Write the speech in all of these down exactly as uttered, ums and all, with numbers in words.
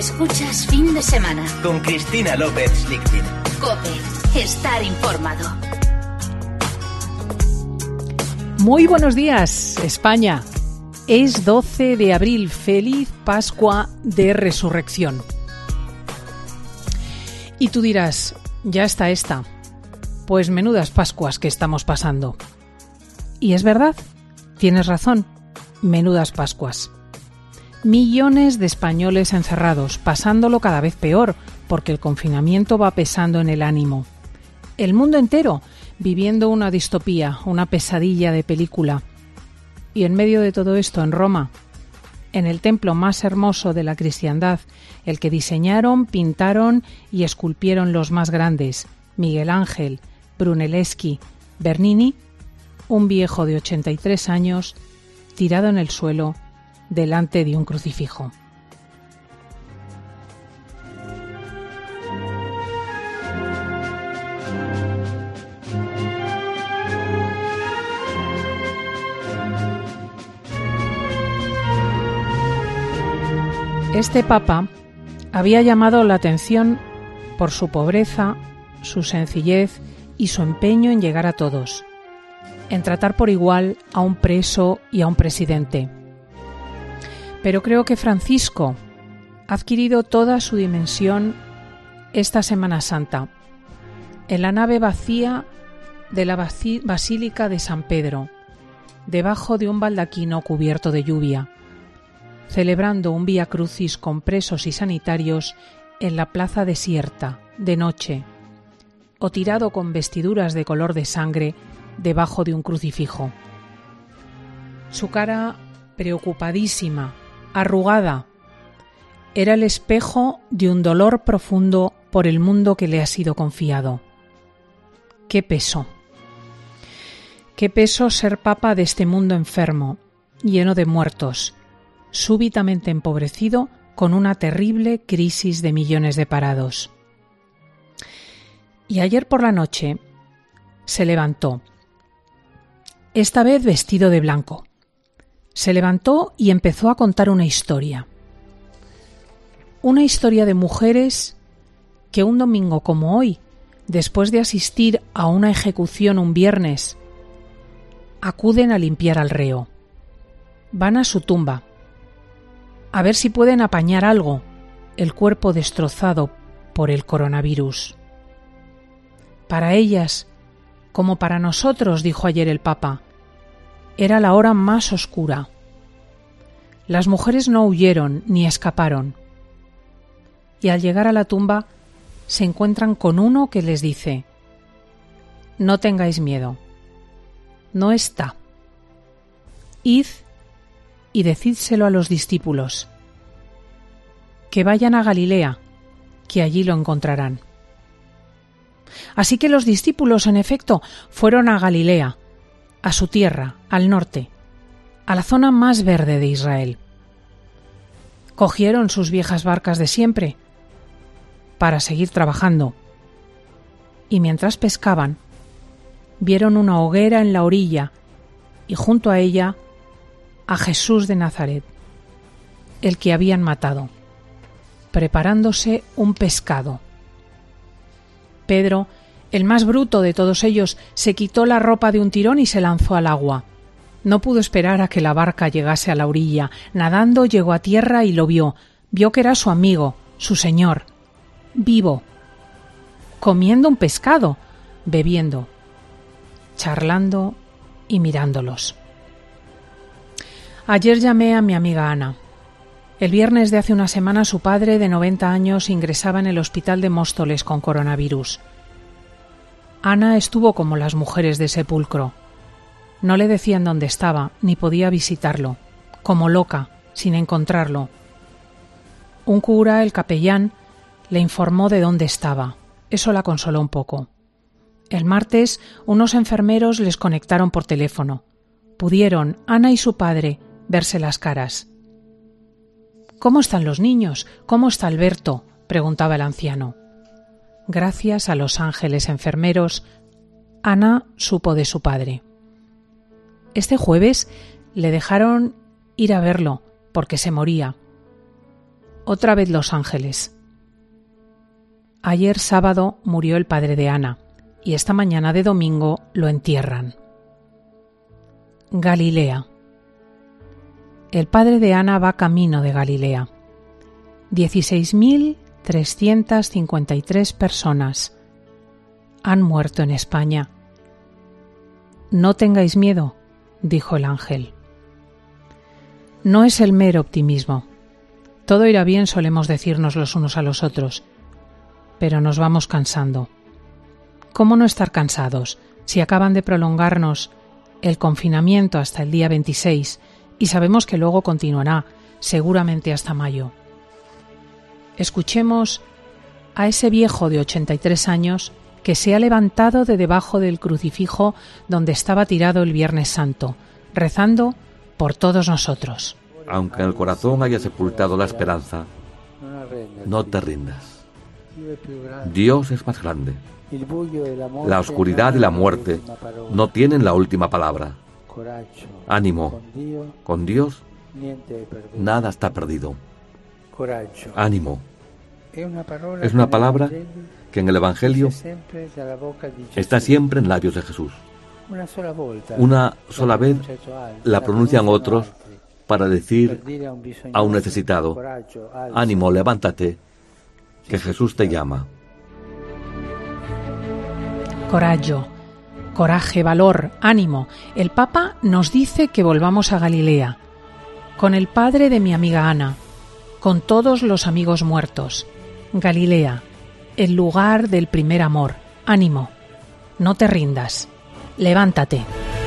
Escuchas Fin de Semana con Cristina López Lichtig. COPE. Estar informado. Muy buenos días, España. Es doce de abril. Feliz Pascua de Resurrección. Y tú dirás, ya está esta. Pues menudas Pascuas que estamos pasando. Y es verdad, tienes razón, menudas Pascuas. Millones de españoles encerrados, pasándolo cada vez peor, porque el confinamiento va pesando en el ánimo. El mundo entero viviendo una distopía, una pesadilla de película. Y en medio de todo esto, en Roma, en el templo más hermoso de la cristiandad, el que diseñaron, pintaron y esculpieron los más grandes, Miguel Ángel, Brunelleschi, Bernini, un viejo de ochenta y tres años, tirado en el suelo, delante de un crucifijo. Este papa había llamado la atención por su pobreza, su sencillez y su empeño en llegar a todos, en tratar por igual a un preso y a un presidente. Pero creo que Francisco ha adquirido toda su dimensión esta Semana Santa, en la nave vacía de la Basílica de San Pedro, debajo de un baldaquino cubierto de lluvia, celebrando un Vía Crucis con presos y sanitarios en la plaza desierta, de noche, o tirado con vestiduras de color de sangre debajo de un crucifijo. Su cara preocupadísima, arrugada, era el espejo de un dolor profundo por el mundo que le ha sido confiado. ¡Qué peso! ¡Qué peso ser papa de este mundo enfermo, lleno de muertos, súbitamente empobrecido con una terrible crisis de millones de parados! Y ayer por la noche se levantó, esta vez vestido de blanco. Se levantó y empezó a contar una historia. Una historia de mujeres que un domingo como hoy, después de asistir a una ejecución un viernes, acuden a limpiar al reo. Van a su tumba, a ver si pueden apañar algo, el cuerpo destrozado por el coronavirus. Para ellas, como para nosotros, dijo ayer el Papa, era la hora más oscura. Las mujeres no huyeron ni escaparon. Y al llegar a la tumba se encuentran con uno que les dice: no tengáis miedo, no está. Id y decídselo a los discípulos, que vayan a Galilea, que allí lo encontrarán. Así que los discípulos, en efecto, fueron a Galilea, a su tierra, al norte, a la zona más verde de Israel. Cogieron sus viejas barcas de siempre para seguir trabajando, y mientras pescaban, vieron una hoguera en la orilla y junto a ella a Jesús de Nazaret, el que habían matado, preparándose un pescado. Pedro, el más bruto de todos ellos, se quitó la ropa de un tirón y se lanzó al agua. No pudo esperar a que la barca llegase a la orilla. Nadando llegó a tierra y lo vio. Vio que era su amigo, su señor, vivo, comiendo un pescado, bebiendo, charlando y mirándolos. Ayer llamé a mi amiga Ana. El viernes de hace una semana su padre, de noventa años, ingresaba en el hospital de Móstoles con coronavirus. Ana estuvo como las mujeres de sepulcro. No le decían dónde estaba, ni podía visitarlo, como loca, sin encontrarlo. Un cura, el capellán, le informó de dónde estaba. Eso la consoló un poco. El martes, unos enfermeros les conectaron por teléfono. Pudieron, Ana y su padre, verse las caras. ¿Cómo están los niños? ¿Cómo está Alberto?, preguntaba el anciano. Gracias a los ángeles enfermeros, Ana supo de su padre. Este jueves le dejaron ir a verlo porque se moría. Otra vez Los Ángeles. Ayer sábado murió el padre de Ana y esta mañana de domingo lo entierran. Galilea. El padre de Ana va camino de Galilea. dieciséis mil trescientas cincuenta y tres personas han muerto en España. No tengáis miedo, dijo el ángel. No es el mero optimismo. Todo irá bien, solemos decirnos los unos a los otros, pero nos vamos cansando. ¿Cómo no estar cansados si acaban de prolongarnos el confinamiento hasta el día veintiséis y sabemos que luego continuará, seguramente hasta mayo? Escuchemos a ese viejo de ochenta y tres años que se ha levantado de debajo del crucifijo donde estaba tirado el Viernes Santo, rezando por todos nosotros. Aunque en el corazón haya sepultado la esperanza, no te rindas. Dios es más grande. La oscuridad y la muerte no tienen la última palabra. Ánimo. Con Dios nada está perdido. Ánimo. Es una palabra que en el Evangelio está siempre en labios de Jesús. Una sola vez la pronuncian otros para decir a un necesitado: ánimo, levántate, que Jesús te llama. Coraggio, coraje, valor, ánimo. El Papa nos dice que volvamos a Galilea, con el padre de mi amiga Ana, con todos los amigos muertos. Galilea, el lugar del primer amor. Ánimo, no te rindas, levántate.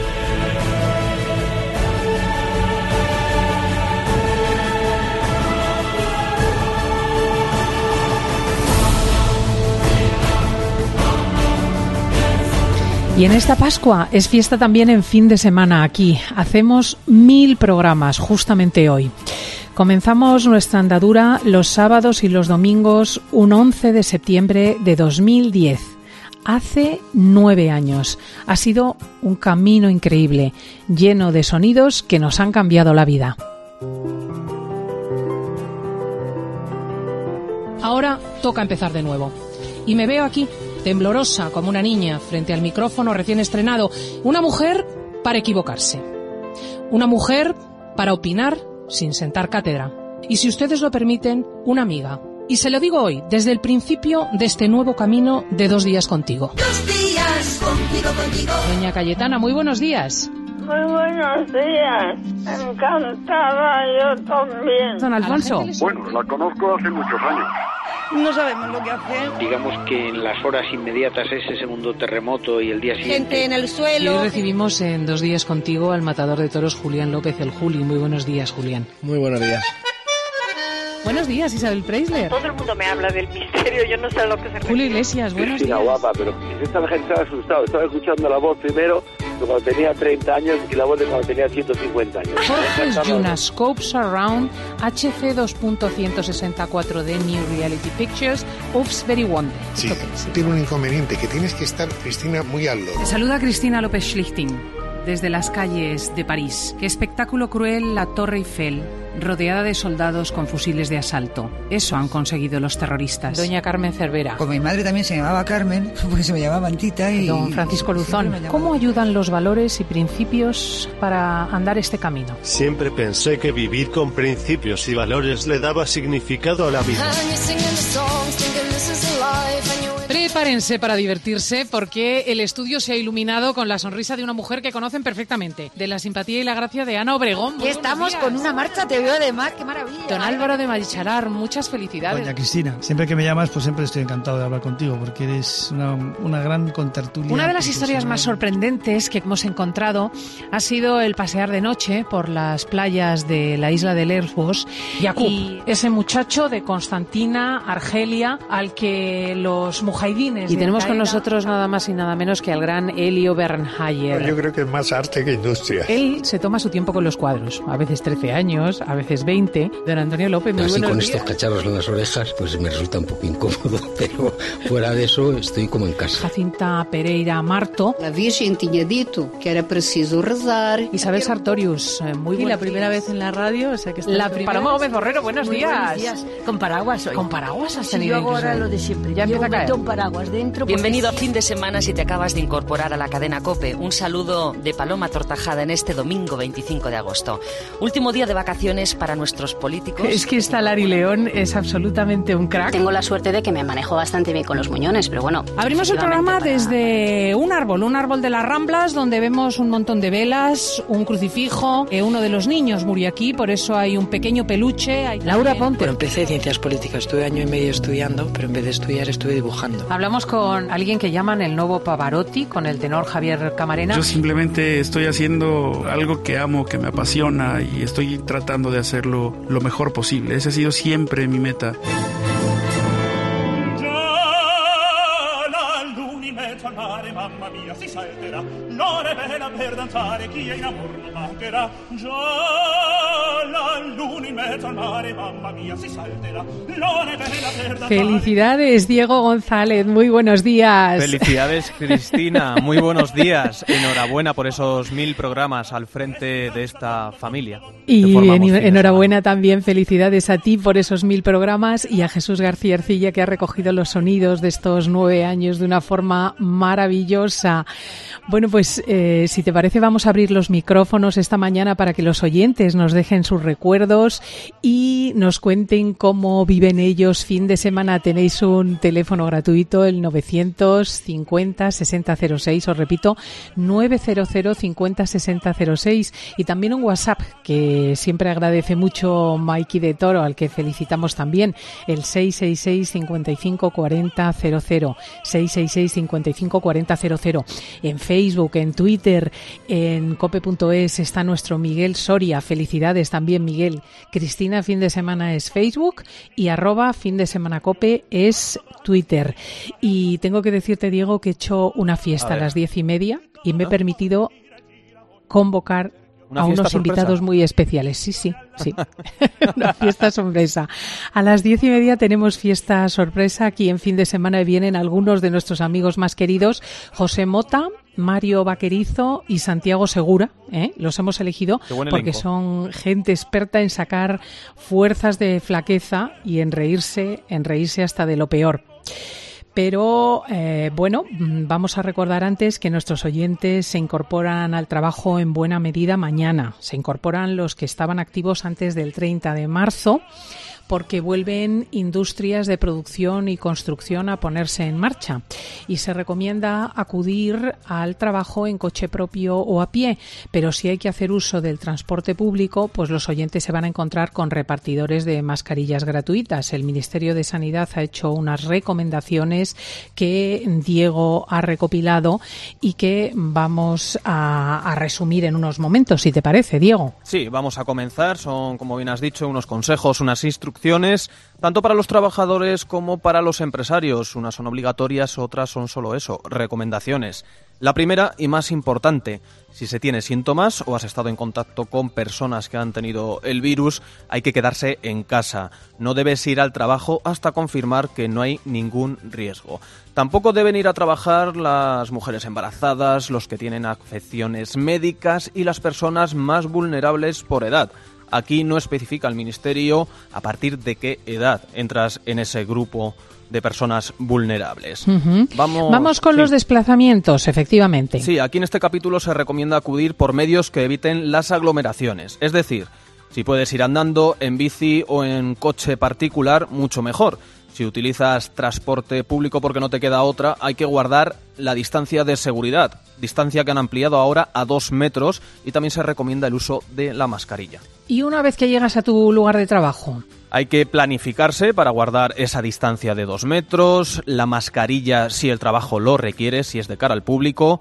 Y en esta Pascua es fiesta también en fin de semana aquí. Hacemos mil programas justamente hoy. Comenzamos nuestra andadura los sábados y los domingos un once de septiembre de dos mil diez. Hace nueve años. Ha sido un camino increíble, lleno de sonidos que nos han cambiado la vida. Ahora toca empezar de nuevo. Y me veo aquí, temblorosa como una niña, frente al micrófono recién estrenado. Una mujer para equivocarse. Una mujer para opinar sin sentar cátedra. Y si ustedes lo permiten, una amiga. Y se lo digo hoy, desde el principio de este nuevo camino de Dos Días Contigo. Dos días contigo, contigo. Doña Cayetana, muy buenos días. Muy buenos días. Encantada, yo también. Don Alfonso. Bueno, la conozco hace muchos años. No sabemos lo que hacer. Digamos que en las horas inmediatas ese segundo terremoto y el día siguiente. Gente en el Y suelo. hoy recibimos en Dos Días Contigo al matador de toros Julián López, el Juli. Muy buenos días, Julián. Muy buenos días. Buenos días, Isabel Preisler. Todo el mundo me habla del misterio, yo no sé a lo que se refiere. Julio Iglesias, buenos Cristina, días. guapa, pero esta la gente estaba asustado. Estaba escuchando la voz primero de cuando tenía treinta años y la voz de cuando tenía ciento cincuenta años. Jorge Junascope Surround H C dos punto ciento sesenta y cuatro de New Reality Pictures. Oops, very wonder. Sí, ¿Esto qué es? tiene un inconveniente, que tienes que estar, Cristina, muy al loro. Te saluda Cristina López Schlichting, desde las calles de París. Qué espectáculo cruel la Torre Eiffel, rodeada de soldados con fusiles de asalto. Eso han conseguido los terroristas. Doña Carmen Cervera. Como mi madre también se llamaba Carmen, pues se me llamaba Antita y... Don Francisco Luzón. ¿Cómo ayudan los valores y principios para andar este camino? Siempre pensé que vivir con principios y valores le daba significado a la vida. Prepárense para divertirse porque el estudio se ha iluminado con la sonrisa de una mujer que conocen perfectamente, de la simpatía y la gracia de Ana Obregón. Y estamos con una marcha, te veo además, qué maravilla. Don Álvaro de Marichalar, muchas felicidades. Doña Cristina, siempre que me llamas, pues siempre estoy encantado de hablar contigo, porque eres una, una gran contertulia. Una de las historias más sorprendentes que hemos encontrado ha sido el pasear de noche por las playas de la isla de Lesbos. Y ese muchacho de Constantina, Argelia, al que los mujahidines Maidines. Y tenemos Caera. con nosotros nada más y nada menos que al gran Elio Bernhayer. Yo creo que es más arte que industria. Él se toma su tiempo con los cuadros, a veces trece años, a veces veinte. Don Antonio López, muy Así buenos con días. estos cacharros en las orejas, pues me resulta un poco incómodo, pero fuera de eso estoy como en casa. Jacinta Pereira Marto. La Virgen tenía dicho que era preciso rezar. Isabel Sartorius, eh, muy buenos Y la primera días. vez en la radio, o sea que está La todo- primera Paloma Gómez Borrero, buenos Muy días. buenos días. Con paraguas hoy. Con paraguas has Sí, tenido yo ahora incluso. lo de siempre. Ya yo empieza a caer. meto un paraguas dentro. Bienvenido a Fin de Semana si te acabas de incorporar a la cadena COPE. Un saludo de Paloma Tortajada en este domingo veinticinco de agosto. Último día de vacaciones para nuestros políticos. Es que esta Lari León es absolutamente un crack. Tengo la suerte de que me manejo bastante bien con los muñones, pero bueno. Abrimos el programa desde un árbol, un árbol de las Ramblas, donde vemos un montón de velas, un crucifijo. Eh, uno de los niños murió aquí, por eso hay un pequeño peluche. Hay Laura también- Ponte. Bueno, empecé ciencias políticas, estuve año y medio estudiando, pero en vez de estudiar estuve dibujando. Hablamos con alguien que llaman el nuevo Pavarotti, con el tenor Javier Camarena. Yo simplemente estoy haciendo algo que amo, que me apasiona y estoy tratando de hacerlo lo mejor posible. Esa ha sido siempre mi meta. Mamma mia, si salterà, non è bella per danzare, chi è in amor non mancherà. Già la luna in mezzo al mare, mamma mia, si salterà, non è bella per danzare. Felicidades, Diego González, muy buenos días. Felicidades, Cristina, muy buenos días. Enhorabuena por esos mil programas al frente de esta familia. Y en, enhorabuena también, felicidades a ti por esos mil programas y a Jesús García Ercilla, que ha recogido los sonidos de estos nueve años de una forma maravillosa. Bueno, pues eh, si te parece vamos a abrir los micrófonos esta mañana para que los oyentes nos dejen sus recuerdos y nos cuenten cómo viven ellos fin de semana. Tenéis un teléfono gratuito, el novecientos cincuenta sesenta cero seis, os repito, novecientos cincuenta sesenta cero seis, y también un WhatsApp que siempre agradece mucho Mikey de Toro, al que felicitamos también, el seis seis seis, cincuenta y cinco, cuarenta, cero cero, seis seis seis, cincuenta y cinco, cuarenta, cero cero. En Facebook, en Twitter, en cope punto es está nuestro Miguel Soria. Felicidades también, Miguel. Cristina Fin de Semana es Facebook y arroba Fin de Semana Cope es Twitter. Y tengo que decirte, Diego, que he hecho una fiesta a, a las diez y media y me he permitido convocar a unos sorpresa. invitados muy especiales. Sí, sí, sí. Una fiesta sorpresa. A las diez y media tenemos fiesta sorpresa. Aquí en Fin de Semana vienen algunos de nuestros amigos más queridos. José Mota, Mario Vaquerizo y Santiago Segura, ¿eh? Los hemos elegido porque son gente experta en sacar fuerzas de flaqueza y en reírse, en reírse hasta de lo peor. Pero, eh, bueno, vamos a recordar antes que nuestros oyentes se incorporan al trabajo en buena medida mañana. Se incorporan los que estaban activos antes del treinta de marzo, porque vuelven industrias de producción y construcción a ponerse en marcha y se recomienda acudir al trabajo en coche propio o a pie, pero si hay que hacer uso del transporte público, pues los oyentes se van a encontrar con repartidores de mascarillas gratuitas. El Ministerio de Sanidad ha hecho unas recomendaciones que Diego ha recopilado y que vamos a, a resumir en unos momentos, si te parece, Diego. Sí, vamos a comenzar. Son, como bien has dicho, unos consejos, unas instrucciones tanto para los trabajadores como para los empresarios. Unas son obligatorias, otras son solo eso, recomendaciones. La primera y más importante, si se tiene síntomas o has estado en contacto con personas que han tenido el virus, hay que quedarse en casa. No debes ir al trabajo hasta confirmar que no hay ningún riesgo. Tampoco deben ir a trabajar las mujeres embarazadas, los que tienen afecciones médicas y las personas más vulnerables por edad. Aquí no especifica el Ministerio a partir de qué edad entras en ese grupo de personas vulnerables. Uh-huh. Vamos, Vamos con sí. los desplazamientos, efectivamente. Sí, aquí en este capítulo se recomienda acudir por medios que eviten las aglomeraciones. Es decir, si puedes ir andando, en bici o en coche particular, mucho mejor. Si utilizas transporte público porque no te queda otra, hay que guardar la distancia de seguridad, distancia que han ampliado ahora a dos metros, y también se recomienda el uso de la mascarilla. ¿Y una vez que llegas a tu lugar de trabajo? Hay que planificarse para guardar esa distancia de dos metros, la mascarilla si el trabajo lo requiere, si es de cara al público.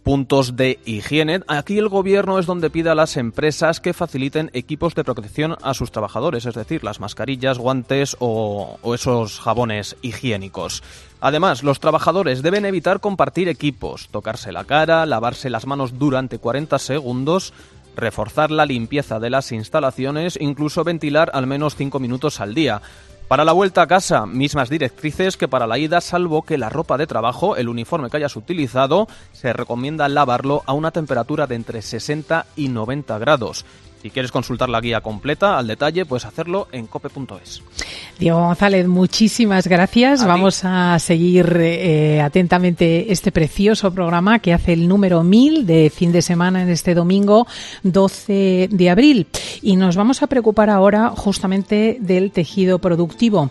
Puntos de higiene. Aquí el gobierno es donde pide a las empresas que faciliten equipos de protección a sus trabajadores, es decir, las mascarillas, guantes o, o esos jabones higiénicos. Además, los trabajadores deben evitar compartir equipos, tocarse la cara, lavarse las manos durante cuarenta segundos, reforzar la limpieza de las instalaciones, incluso ventilar al menos cinco minutos al día. Para la vuelta a casa, mismas directrices que para la ida, salvo que la ropa de trabajo, el uniforme que hayas utilizado, se recomienda lavarlo a una temperatura de entre sesenta y noventa grados. Si quieres consultar la guía completa, al detalle, puedes hacerlo en cope punto es. Diego González, muchísimas gracias. A Vamos ti. a seguir eh, atentamente este precioso programa que hace el número mil de fin de semana en este domingo doce de abril. Y nos vamos a preocupar ahora justamente del tejido productivo,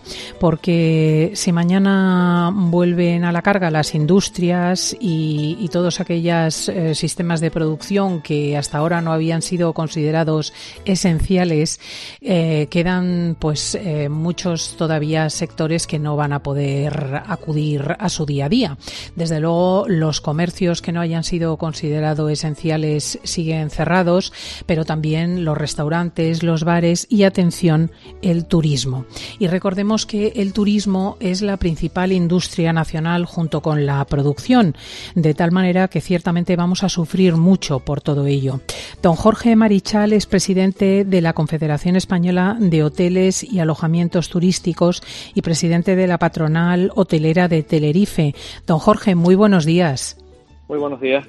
porque si mañana vuelven a la carga las industrias y, y todos aquellos eh, sistemas de producción que hasta ahora no habían sido considerados esenciales, eh, quedan pues eh, muchos todavía sectores que no van a poder acudir a su día a día. Desde luego, los comercios que no hayan sido considerados esenciales siguen cerrados, pero también los restaurantes, los bares y, atención, el turismo. Y recordemos que el turismo es la principal industria nacional junto con la producción, de tal manera que ciertamente vamos a sufrir mucho por todo ello. Don Jorge Marichal es presidente de la Confederación Española de Hoteles y Alojamientos Turísticos y presidente de la Patronal Hotelera de Tenerife. Don Jorge, muy buenos días. Muy buenos días.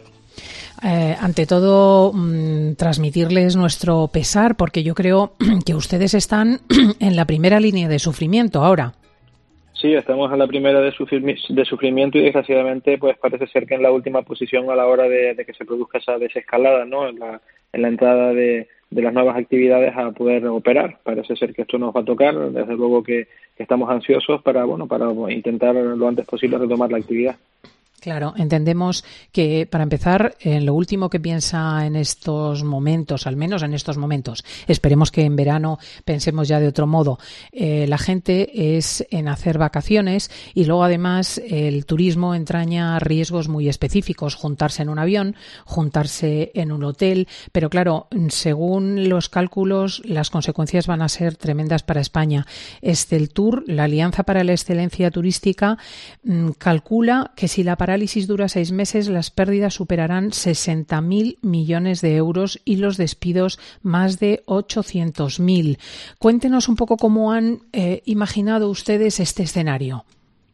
Eh, ante todo, mmm, transmitirles nuestro pesar, porque yo creo que ustedes están en la primera línea de sufrimiento ahora. Sí, estamos en la primera de, sufrir, de sufrimiento y desgraciadamente pues parece ser que en la última posición a la hora de, de que se produzca esa desescalada, ¿no? En la, en la entrada de, de las nuevas actividades a poder operar. Parece ser que esto nos va a tocar, desde luego que, que estamos ansiosos para, bueno, para intentar lo antes posible retomar la actividad. Claro, entendemos que, para empezar, en lo último que piensa en estos momentos, al menos en estos momentos, esperemos que en verano pensemos ya de otro modo, eh, la gente es en hacer vacaciones y luego además el turismo entraña riesgos muy específicos, juntarse en un avión, juntarse en un hotel, pero claro, según los cálculos, las consecuencias van a ser tremendas para España. Esteltur, la Alianza para la Excelencia Turística, mmm, calcula que si la parálisis dura seis meses, las pérdidas superarán sesenta mil millones de euros y los despidos más de ochocientos mil. Cuéntenos un poco cómo han eh, imaginado ustedes este escenario.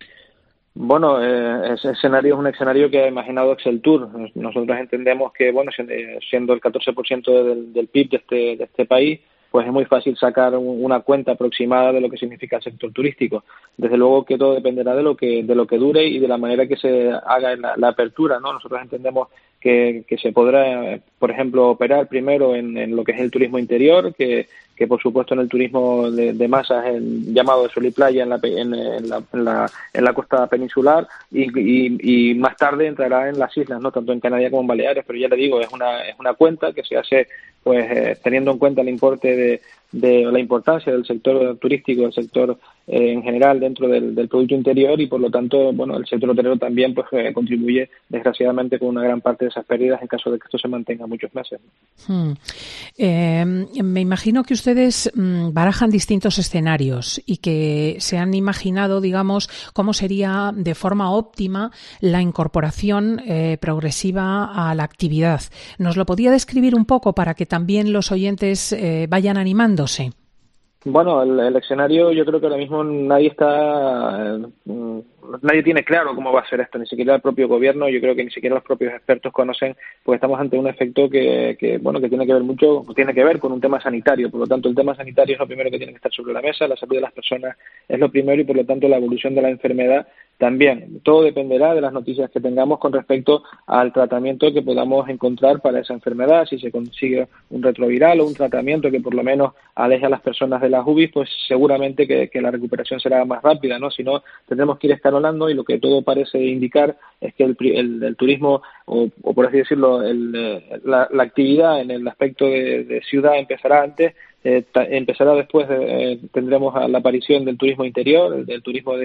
Bueno, eh, ese escenario es un escenario que ha imaginado Exceltur. Nosotros entendemos que, bueno, siendo el catorce por ciento del, del P I B de este, de este país, pues es muy fácil sacar una cuenta aproximada de lo que significa el sector turístico. Desde luego que todo dependerá de lo que de lo que dure y de la manera que se haga la, la apertura, ¿no? Nosotros entendemos que, que se podrá, por ejemplo, operar primero en, en lo que es el turismo interior, que, que por supuesto en el turismo de, de masas, el llamado de sol y playa en la, en, en la, en la, en la costa peninsular y, y, y más tarde entrará en las islas, ¿no? Tanto en Canarias como en Baleares, pero ya le digo, es una, es una cuenta que se hace pues eh, teniendo en cuenta el importe de, de la importancia del sector turístico, del sector eh, en general dentro del, del Producto Interior y por lo tanto, bueno, el sector hotelero también pues eh, contribuye desgraciadamente con una gran parte de esas pérdidas en caso de que esto se mantenga muchos meses. Hmm. Eh, me imagino que ustedes mmm, barajan distintos escenarios y que se han imaginado, digamos, cómo sería de forma óptima la incorporación eh, progresiva a la actividad. ¿Nos lo podía describir un poco para que también los oyentes eh, vayan animándose? Bueno, el, el escenario, yo creo que ahora mismo nadie está, eh, nadie tiene claro cómo va a ser esto, ni siquiera el propio gobierno, yo creo que ni siquiera los propios expertos conocen, porque estamos ante un efecto que, que, bueno, que tiene que ver mucho, tiene que ver con un tema sanitario, por lo tanto el tema sanitario es lo primero que tiene que estar sobre la mesa, la salud de las personas es lo primero y por lo tanto la evolución de la enfermedad también. Todo dependerá de las noticias que tengamos con respecto al tratamiento que podamos encontrar para esa enfermedad, si se consigue un retroviral o un tratamiento que por lo menos aleje a las personas de las U B I, pues seguramente que, que la recuperación será más rápida, ¿no? Si no, tendremos que ir escalonando y lo que todo parece indicar es que el, el, el turismo, o, o por así decirlo, el, la, la actividad en el aspecto de, de ciudad empezará antes. Eh, ta, empezará después, de, eh, tendremos a la aparición del turismo interior, del, del turismo de,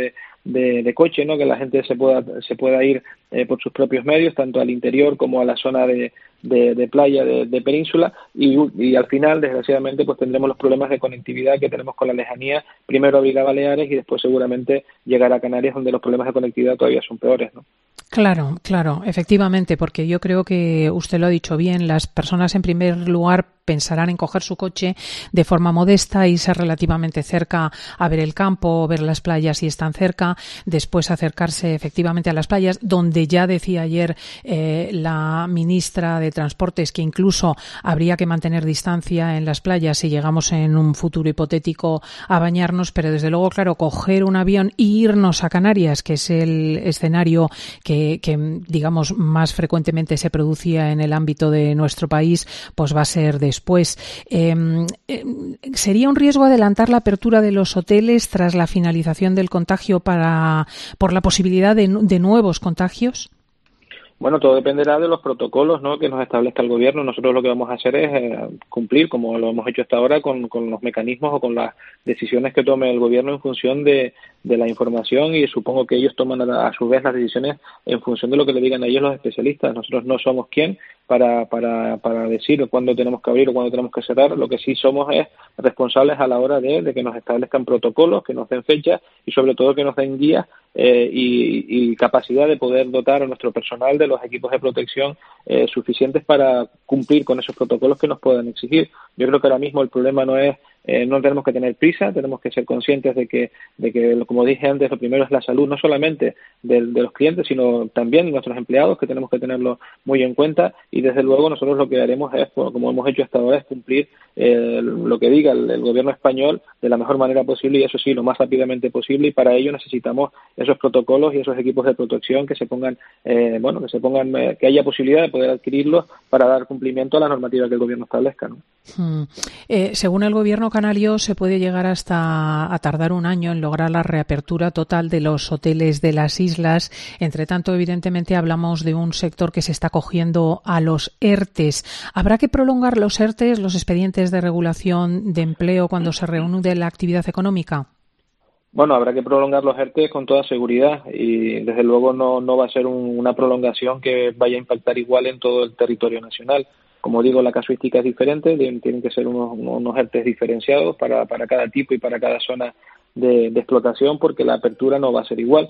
de, de coche, ¿no? Que la gente se pueda se pueda ir eh, por sus propios medios, tanto al interior como a la zona de, de, de playa de, de península, y, y al final, desgraciadamente, pues tendremos los problemas de conectividad que tenemos con la lejanía, primero abrir a Baleares y después seguramente llegar a Canarias, donde los problemas de conectividad todavía son peores, ¿no? Claro, claro, efectivamente, porque yo creo que usted lo ha dicho bien, las personas en primer lugar pensarán en coger su coche de forma modesta, irse relativamente cerca a ver el campo, ver las playas si están cerca, después acercarse efectivamente a las playas, donde ya decía ayer eh, la ministra de Transportes que incluso habría que mantener distancia en las playas si llegamos en un futuro hipotético a bañarnos, pero desde luego, claro, coger un avión e irnos a Canarias, que es el escenario que, que digamos más frecuentemente se producía en el ámbito de nuestro país, pues va a ser de después. Eh, eh, ¿Sería un riesgo adelantar la apertura de los hoteles tras la finalización del contagio para por la posibilidad de, de nuevos contagios? Bueno, todo dependerá de los protocolos, ¿no?, que nos establezca el gobierno. Nosotros lo que vamos a hacer es eh, cumplir, como lo hemos hecho hasta ahora, con, con los mecanismos o con las decisiones que tome el gobierno en función de, de la información, y supongo que ellos toman a, a su vez las decisiones en función de lo que le digan a ellos los especialistas. Nosotros no somos quien para, para, para decir cuándo tenemos que abrir o cuándo tenemos que cerrar. Lo que sí somos es responsables a la hora de, de que nos establezcan protocolos, que nos den fechas y sobre todo que nos den guías eh, y, y capacidad de poder dotar a nuestro personal de los equipos de protección eh, suficientes para cumplir con esos protocolos que nos puedan exigir. Yo creo que ahora mismo el problema no es Eh, no tenemos que tener prisa, tenemos que ser conscientes de que, de que, como dije antes, lo primero es la salud, no solamente de, de los clientes, sino también de nuestros empleados, que tenemos que tenerlo muy en cuenta, y desde luego nosotros lo que haremos es, como hemos hecho hasta ahora, es cumplir eh, lo que diga el, el gobierno español de la mejor manera posible, y eso sí, lo más rápidamente posible, y para ello necesitamos esos protocolos y esos equipos de protección que se pongan, eh, bueno, que se pongan, eh, que haya posibilidad de poder adquirirlos para dar cumplimiento a la normativa que el gobierno establezca, ¿no? Hmm. Eh, según el gobierno canario, se puede llegar hasta a tardar un año en lograr la reapertura total de los hoteles de las islas. Entre tanto, evidentemente, hablamos de un sector que se está cogiendo a los ERTES. ¿Habrá que prolongar los ERTES, los expedientes de regulación de empleo, cuando se reanude la actividad económica? Bueno, habrá que prolongar los ERTE con toda seguridad, y desde luego no, no va a ser un, una prolongación que vaya a impactar igual en todo el territorio nacional. Como digo, la casuística es diferente, tienen que ser unos, unos ERTEs diferenciados para, para cada tipo y para cada zona de, de explotación, porque la apertura no va a ser igual.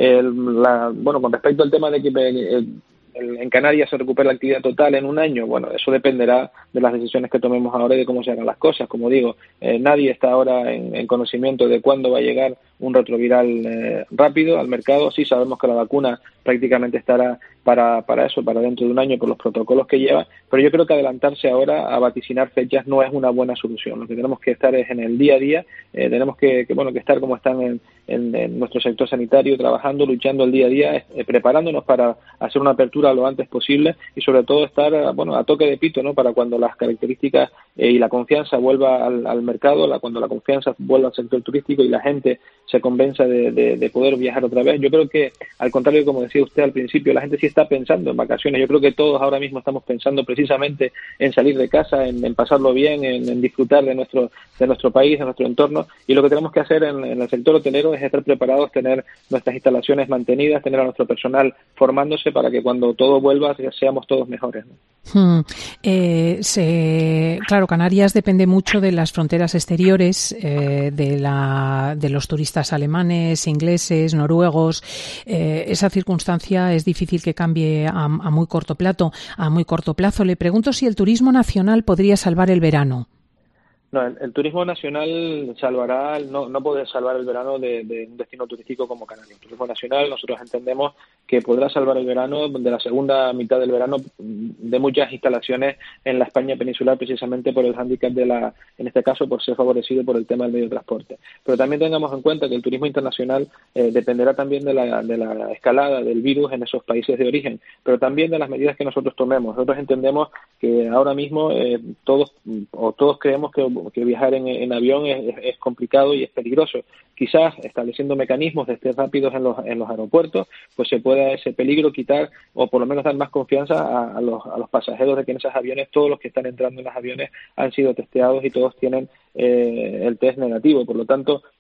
El, la, bueno, con respecto al tema de que el, el, en Canarias se recupera la actividad total en un año, bueno, eso dependerá de las decisiones que tomemos ahora y de cómo se hagan las cosas. Como digo, eh, nadie está ahora en, en conocimiento de cuándo va a llegar un retroviral eh, rápido al mercado. Sí sabemos que la vacuna prácticamente estará para, para eso, para dentro de un año, por los protocolos que lleva, pero yo creo que adelantarse ahora a vaticinar fechas no es una buena solución. Lo que tenemos que estar es en el día a día, eh, tenemos que, que, bueno, que estar como están en, en, en nuestro sector sanitario, trabajando, luchando el día a día, eh, preparándonos para hacer una apertura lo antes posible, y sobre todo estar, bueno, a toque de pito, ¿no?, para cuando las características eh, y la confianza vuelva al, al mercado, la, cuando la confianza vuelva al sector turístico y la gente se convenza de, de, de poder viajar otra vez. Yo creo que, al contrario, como decía usted al principio, la gente sí está pensando en vacaciones. Yo creo que todos ahora mismo estamos pensando precisamente en salir de casa, en, en pasarlo bien, en, en disfrutar de nuestro de nuestro país, de nuestro entorno, y lo que tenemos que hacer en, en el sector hotelero es estar preparados, tener nuestras instalaciones mantenidas, tener a nuestro personal formándose para que cuando todo vuelva seamos todos mejores, ¿no? Hmm. Eh, se, claro, Canarias depende mucho de las fronteras exteriores, eh, de, la, de los turistas alemanes, ingleses, noruegos. Eh, esa circunstancia es difícil que cambie a, a muy corto plazo. A muy corto plazo. Le pregunto si el turismo nacional podría salvar el verano. No, el, el turismo nacional salvará, no, no puede salvar el verano de, de un destino turístico como Canarias. El turismo nacional, nosotros entendemos que podrá salvar el verano de la segunda mitad del verano de muchas instalaciones en la España peninsular, precisamente por el hándicap de la, en este caso, por ser favorecido por el tema del medio de transporte. Pero también tengamos en cuenta que el turismo internacional eh, dependerá también de la, de la escalada del virus en esos países de origen, pero también de las medidas que nosotros tomemos. Nosotros entendemos que ahora mismo eh, todos o todos creemos que que viajar en, en avión es, es complicado y es peligroso. Quizás estableciendo mecanismos de test rápidos en los, en los aeropuertos, pues se pueda ese peligro quitar, o por lo menos dar más confianza a, a, los, a los pasajeros de que en esos aviones, todos los que están entrando en los aviones han sido testeados y todos tienen eh, el test negativo. Por lo tanto,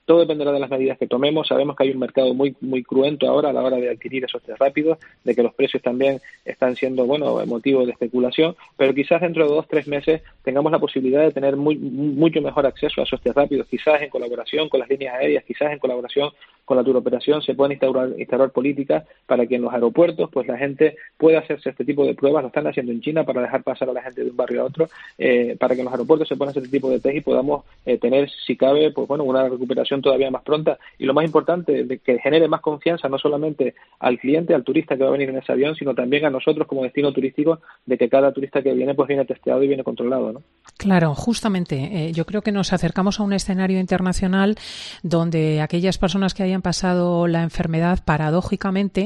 Todo dependerá de las medidas que tomemos. Sabemos que hay un mercado muy muy cruento ahora a la hora de adquirir esos test rápidos, de que los precios también están siendo, bueno, motivo de especulación, pero quizás dentro de dos, tres meses tengamos la posibilidad de tener muy, mucho mejor acceso a esos test rápidos, quizás en colaboración con las líneas aéreas, quizás en colaboración con la turoperación se puedan instaurar, instaurar políticas para que en los aeropuertos pues la gente pueda hacerse este tipo de pruebas. Lo están haciendo en China para dejar pasar a la gente de un barrio a otro, eh, para que en los aeropuertos se puedan hacer este tipo de test y podamos eh, tener, si cabe, pues bueno, una recuperación todavía más pronta, y lo más importante, de que genere más confianza no solamente al cliente, al turista que va a venir en ese avión, sino también a nosotros como destino turístico, de que cada turista que viene pues viene testeado y viene controlado, ¿no? Claro, justamente, eh, yo creo que nos acercamos a un escenario internacional donde aquellas personas que hayan pasado la enfermedad, paradójicamente,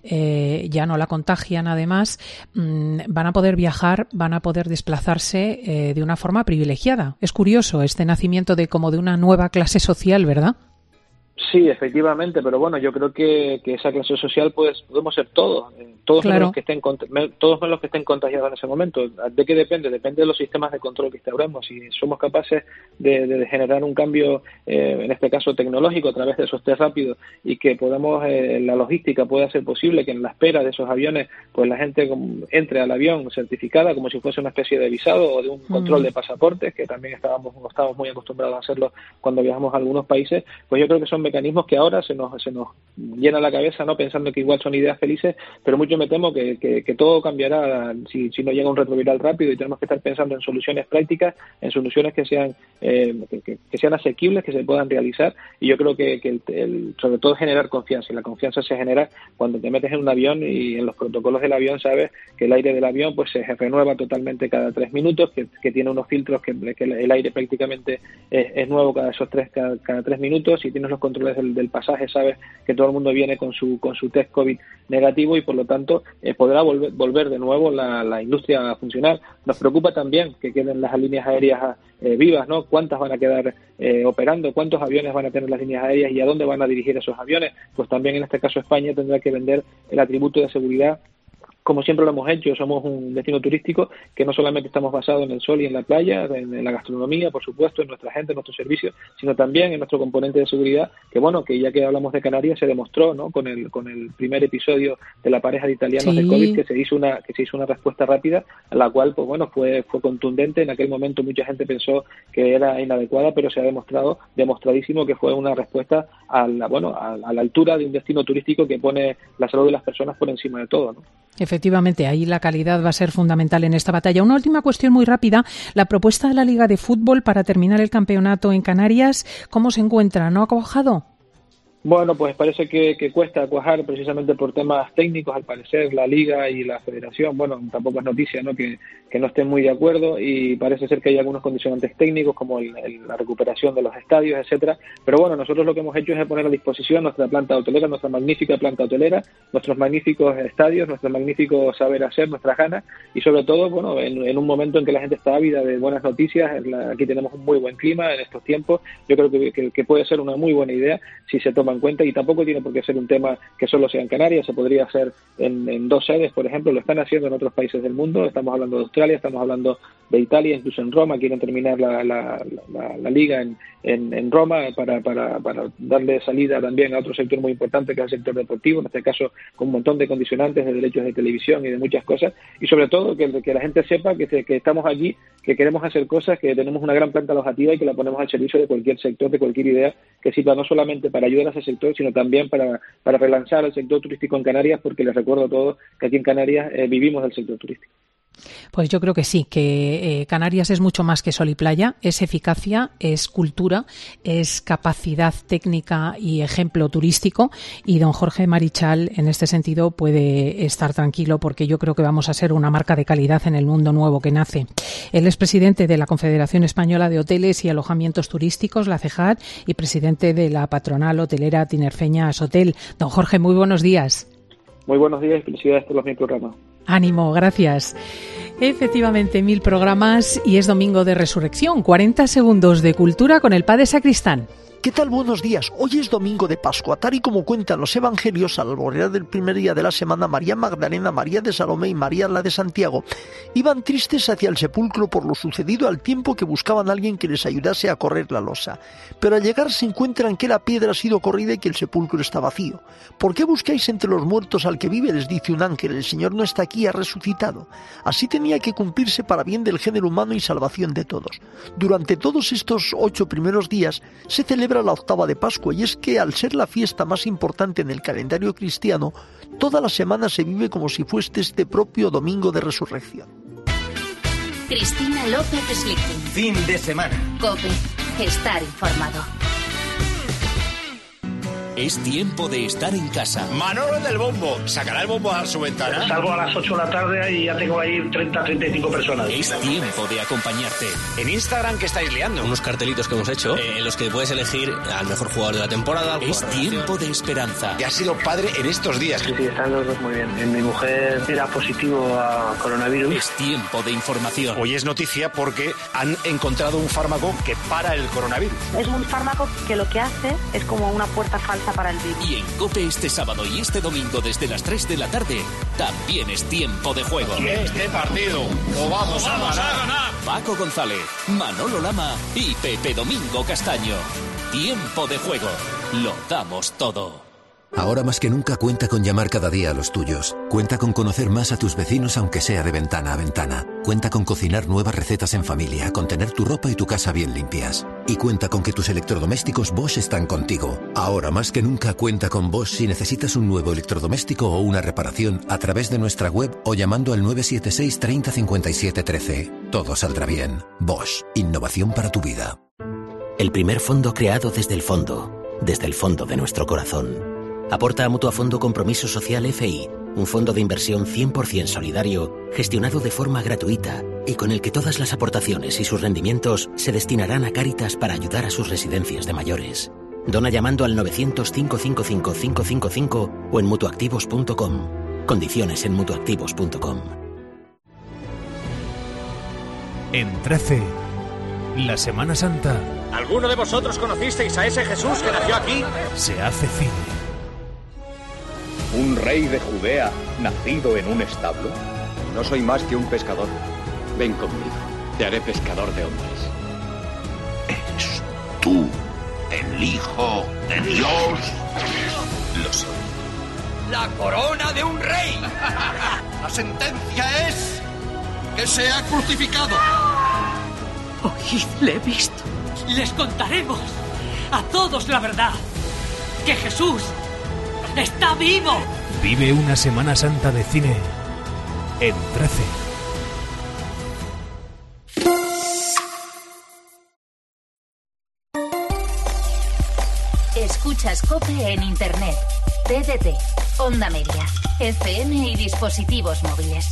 eh, ya no la contagian además, mmm, van a poder viajar, van a poder desplazarse eh, de una forma privilegiada. Es curioso este nacimiento de como de una nueva clase social, ¿verdad? Sí, efectivamente, pero bueno, yo creo que, que esa clase social pues podemos ser todos, todos claro. menos los que estén todos menos los que estén contagiados en ese momento. ¿De qué depende? Depende de los sistemas de control que instauremos. Si somos capaces de, de generar un cambio, eh, en este caso tecnológico, a través de esos test rápidos, y que podamos, eh, la logística pueda ser posible que en la espera de esos aviones, pues la gente entre al avión certificada como si fuese una especie de visado o de un mm. control de pasaportes, que también estábamos, estábamos muy acostumbrados a hacerlo cuando viajamos a algunos países, pues yo creo que son mecanismos que ahora se nos se nos llena la cabeza, no pensando que igual son ideas felices, pero mucho me temo que, que, que todo cambiará si, si no llega un retroviral rápido, y tenemos que estar pensando en soluciones prácticas, en soluciones que sean eh, que, que sean asequibles, que se puedan realizar, y yo creo que, que el, el, sobre todo generar confianza, y la confianza se genera cuando te metes en un avión y en los protocolos del avión sabes que el aire del avión pues se renueva totalmente cada tres minutos, que, que tiene unos filtros que, que el aire prácticamente es, es nuevo cada esos tres cada, cada tres minutos, y tienes los controles del, del pasaje, sabes que todo el mundo viene con su con su test COVID negativo, y por lo tanto eh, podrá volver, volver de nuevo la, la industria a funcionar. Nos preocupa también que queden las líneas aéreas eh, vivas, ¿no? ¿Cuántas van a quedar eh, operando? ¿Cuántos aviones van a tener las líneas aéreas y a dónde van a dirigir esos aviones? Pues también en este caso España tendrá que vender el atributo de seguridad. Como siempre lo hemos hecho, somos un destino turístico que no solamente estamos basados en el sol y en la playa, en, en la gastronomía, por supuesto, en nuestra gente, en nuestros servicios, sino también en nuestro componente de seguridad, que bueno, que ya que hablamos de Canarias se demostró, ¿no? Con el con el primer episodio de la pareja de italianos sí. de COVID, que se hizo una que se hizo una respuesta rápida, a la cual pues bueno fue fue contundente. En aquel momento mucha gente pensó que era inadecuada, pero se ha demostrado demostradísimo que fue una respuesta a la bueno a, a la altura de un destino turístico que pone la salud de las personas por encima de todo, ¿no? Efectivamente, ahí la calidad va a ser fundamental en esta batalla. Una última cuestión muy rápida. La propuesta de la Liga de Fútbol para terminar el campeonato en Canarias, ¿cómo se encuentra? ¿No ha cuajado? Bueno, pues parece que, que cuesta cuajar precisamente por temas técnicos, al parecer, la Liga y la Federación. Bueno, tampoco es noticia, ¿no? Que, que no estén muy de acuerdo, y parece ser que hay algunos condicionantes técnicos como el, el, la recuperación de los estadios, etcétera. Pero bueno, nosotros lo que hemos hecho es poner a disposición nuestra planta hotelera, nuestra magnífica planta hotelera, nuestros magníficos estadios, nuestro magnífico saber hacer, nuestras ganas, y sobre todo, bueno, en, en un momento en que la gente está ávida de buenas noticias. La, aquí tenemos un muy buen clima en estos tiempos. Yo creo que, que, que puede ser una muy buena idea si se toma en cuenta, y tampoco tiene por qué ser un tema que solo sea en Canarias. Se podría hacer en, en dos sedes, por ejemplo, lo están haciendo en otros países del mundo. Estamos hablando de Australia, estamos hablando de Italia, incluso en Roma quieren terminar la, la, la, la liga en, en, en Roma para, para, para darle salida también a otro sector muy importante, que es el sector deportivo, en este caso con un montón de condicionantes de derechos de televisión y de muchas cosas, y sobre todo que, que la gente sepa que, que estamos allí, que queremos hacer cosas, que tenemos una gran planta alojativa y que la ponemos al servicio de cualquier sector, de cualquier idea que sirva no solamente para ayudar a ese sector, sino también para, para relanzar el sector turístico en Canarias, porque les recuerdo a todos que aquí en Canarias eh, vivimos del sector turístico. Pues yo creo que sí, que eh, Canarias es mucho más que sol y playa, es eficacia, es cultura, es capacidad técnica y ejemplo turístico, y don Jorge Marichal en este sentido puede estar tranquilo, porque yo creo que vamos a ser una marca de calidad en el mundo nuevo que nace. Él es presidente de la Confederación Española de Hoteles y Alojamientos Turísticos, la CEJAT, y presidente de la patronal hotelera tinerfeña Asotel. Don Jorge, muy buenos días. Muy buenos días y felicidades por los mil programas. Ánimo, gracias. Efectivamente, mil programas y es domingo de resurrección. cuarenta segundos de cultura con el Padre Sacristán. ¿Qué tal? Buenos días. Hoy es domingo de Pascua. Tal y como cuentan los evangelios, al alborear del primer día de la semana, María Magdalena, María de Salomé y María la de Santiago iban tristes hacia el sepulcro por lo sucedido, al tiempo que buscaban a alguien que les ayudase a correr la losa. Pero al llegar se encuentran que la piedra ha sido corrida y que el sepulcro está vacío. ¿Por qué buscáis entre los muertos al que vive?, les dice un ángel. El Señor no está aquí, ha resucitado. Así tenía que cumplirse para bien del género humano y salvación de todos. Durante todos estos ocho primeros días se celebra la octava de Pascua, y es que al ser la fiesta más importante en el calendario cristiano, toda la semana se vive como si fuese este propio domingo de resurrección. Cristina López Slichting. Fin de semana. COPE. Estar informado. Es tiempo de estar en casa. Manolo del Bombo. ¿Sacará el bombo a su ventana? Salgo a las ocho de la tarde y ya tengo ahí treinta a treinta y cinco personas. Es tiempo de acompañarte. En Instagram, ¿qué estáis liando? Unos cartelitos que hemos hecho, eh, en los que puedes elegir al mejor jugador de la temporada. Es tiempo de esperanza. Ya has sido padre en estos días. Sí, sí, están los dos muy bien. Mi mujer era positivo a coronavirus. Es tiempo de información. Hoy es noticia porque han encontrado un fármaco que para el coronavirus. Es un fármaco que lo que hace es como una puerta falsa para el virus. Y en COPE este sábado y este domingo desde las tres de la tarde también es tiempo de juego. Este partido lo vamos a ganar. Paco González, Manolo Lama y Pepe Domingo Castaño. Tiempo de juego. Lo damos todo. Ahora más que nunca cuenta con llamar cada día a los tuyos. Cuenta con conocer más a tus vecinos aunque sea de ventana a ventana. Cuenta con cocinar nuevas recetas en familia, con tener tu ropa y tu casa bien limpias. Y cuenta con que tus electrodomésticos Bosch están contigo. Ahora más que nunca cuenta con Bosch si necesitas un nuevo electrodoméstico o una reparación a través de nuestra web o llamando al nueve siete seis treinta cincuenta y siete trece. Todo saldrá bien. Bosch. Innovación para tu vida. El primer fondo creado desde el fondo, desde el fondo de nuestro corazón. Aporta a Mutuafondo Compromiso Social F I, un fondo de inversión cien por ciento solidario, gestionado de forma gratuita y con el que todas las aportaciones y sus rendimientos se destinarán a Cáritas para ayudar a sus residencias de mayores. Dona llamando al novecientos, cinco cinco cinco, cinco cinco cinco o en mutuactivos punto com. Condiciones en mutuactivos punto com. En trece, la Semana Santa. ¿Alguno de vosotros conocisteis a ese Jesús que nació aquí? Se hace cine. ¿Un rey de Judea nacido en un establo? No soy más que un pescador. Ven conmigo, te haré pescador de hombres. ¿Eres tú el Hijo de Dios? Lo soy. ¡La corona de un rey! La sentencia es que sea crucificado. Oíd, le he visto. Les contaremos a todos la verdad. Que Jesús ¡está vivo! Vive una Semana Santa de cine en trece. Escuchas COPE en Internet, T D T, Onda Media, F M y dispositivos móviles.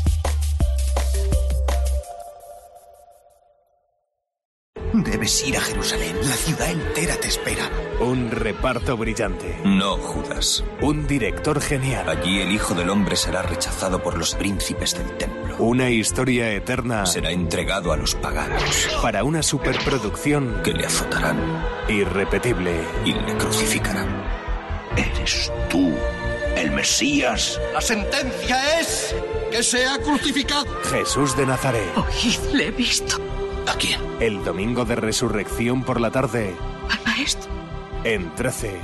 Debes ir a Jerusalén. La ciudad entera te espera. Un reparto brillante. No, Judas. Un director genial. Allí el Hijo del Hombre será rechazado por los príncipes del templo. Una historia eterna. Será entregado a los paganos. Para una superproducción. Que le azotarán. Irrepetible. Y le crucificarán. ¿Eres tú el Mesías? La sentencia es que sea crucificado. Jesús de Nazaret. Oíd, le he visto. ¿A quién? El domingo de resurrección por la tarde. Al maestro. En trece.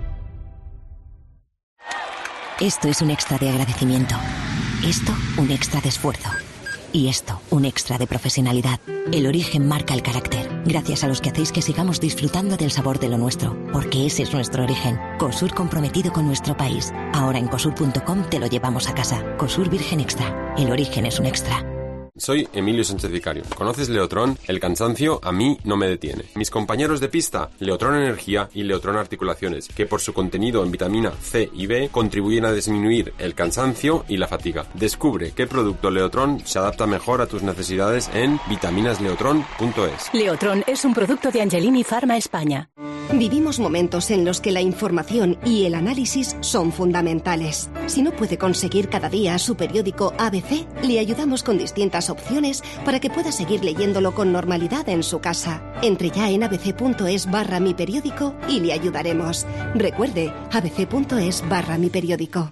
Esto es un extra de agradecimiento. Esto, un extra de esfuerzo. Y esto, un extra de profesionalidad. El origen marca el carácter, gracias a los que hacéis que sigamos disfrutando del sabor de lo nuestro, porque ese es nuestro origen. Cosur comprometido con nuestro país. Ahora en cosur punto com te lo llevamos a casa. Cosur Virgen Extra. El origen es un extra. Soy Emilio Sánchez Vicario. ¿Conoces Leotrón? El cansancio a mí no me detiene. Mis compañeros de pista, Leotrón Energía y Leotrón Articulaciones, que por su contenido en vitamina C y B contribuyen a disminuir el cansancio y la fatiga. Descubre qué producto Leotrón se adapta mejor a tus necesidades en vitaminasleotrón punto es. Leotrón es un producto de Angelini Pharma España. Vivimos momentos en los que la información y el análisis son fundamentales. Si no puede conseguir cada día su periódico A B C, le ayudamos con distintas nuevas opciones para que pueda seguir leyéndolo con normalidad en su casa. Entre ya en abc.es barra mi periódico y le ayudaremos. Recuerde, abc.es barra mi periódico.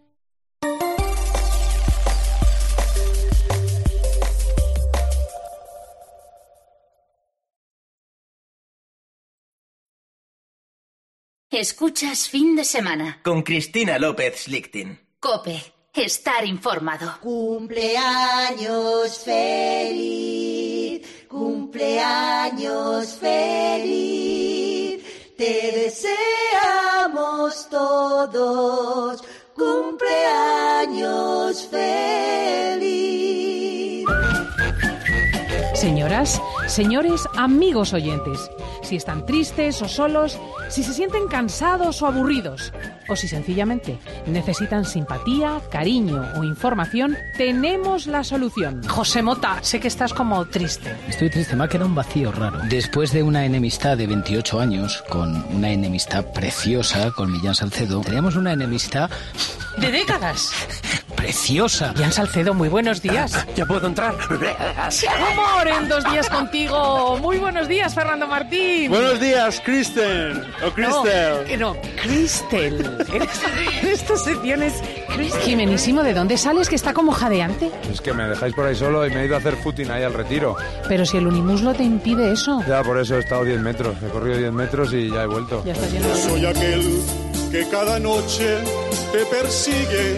Escuchas Fin de Semana con Cristina López Slichting. COPE. Estar informado. Cumpleaños feliz, cumpleaños feliz, te deseamos todos, cumpleaños feliz. Señoras, señores, amigos oyentes, si están tristes o solos, si se sienten cansados o aburridos, o si sencillamente necesitan simpatía, cariño o información, tenemos la solución. José Mota, sé que estás como triste. Estoy triste, me ha quedado un vacío raro. Después de una enemistad de veintiocho años, con una enemistad preciosa con Millán Salcedo, teníamos una enemistad... ¡de décadas! ¡Preciosa! Millán Salcedo, muy buenos días. ¿Ya puedo entrar? ¡Humor en dos días contigo! Muy buenos días, Fernando Martín. Buenos días, Kristen. O Cristel. No, no, Cristel. En estas secciones, Jimenísimo, ¿de dónde sales que está como jadeante? Es que me dejáis por ahí solo y me he ido a hacer footing ahí al Retiro. Pero si el unimuslo te impide eso. Ya, por eso he estado diez metros. He corrido diez metros y ya he vuelto. Ya estás yendo. Yo soy aquel que cada noche te persigue.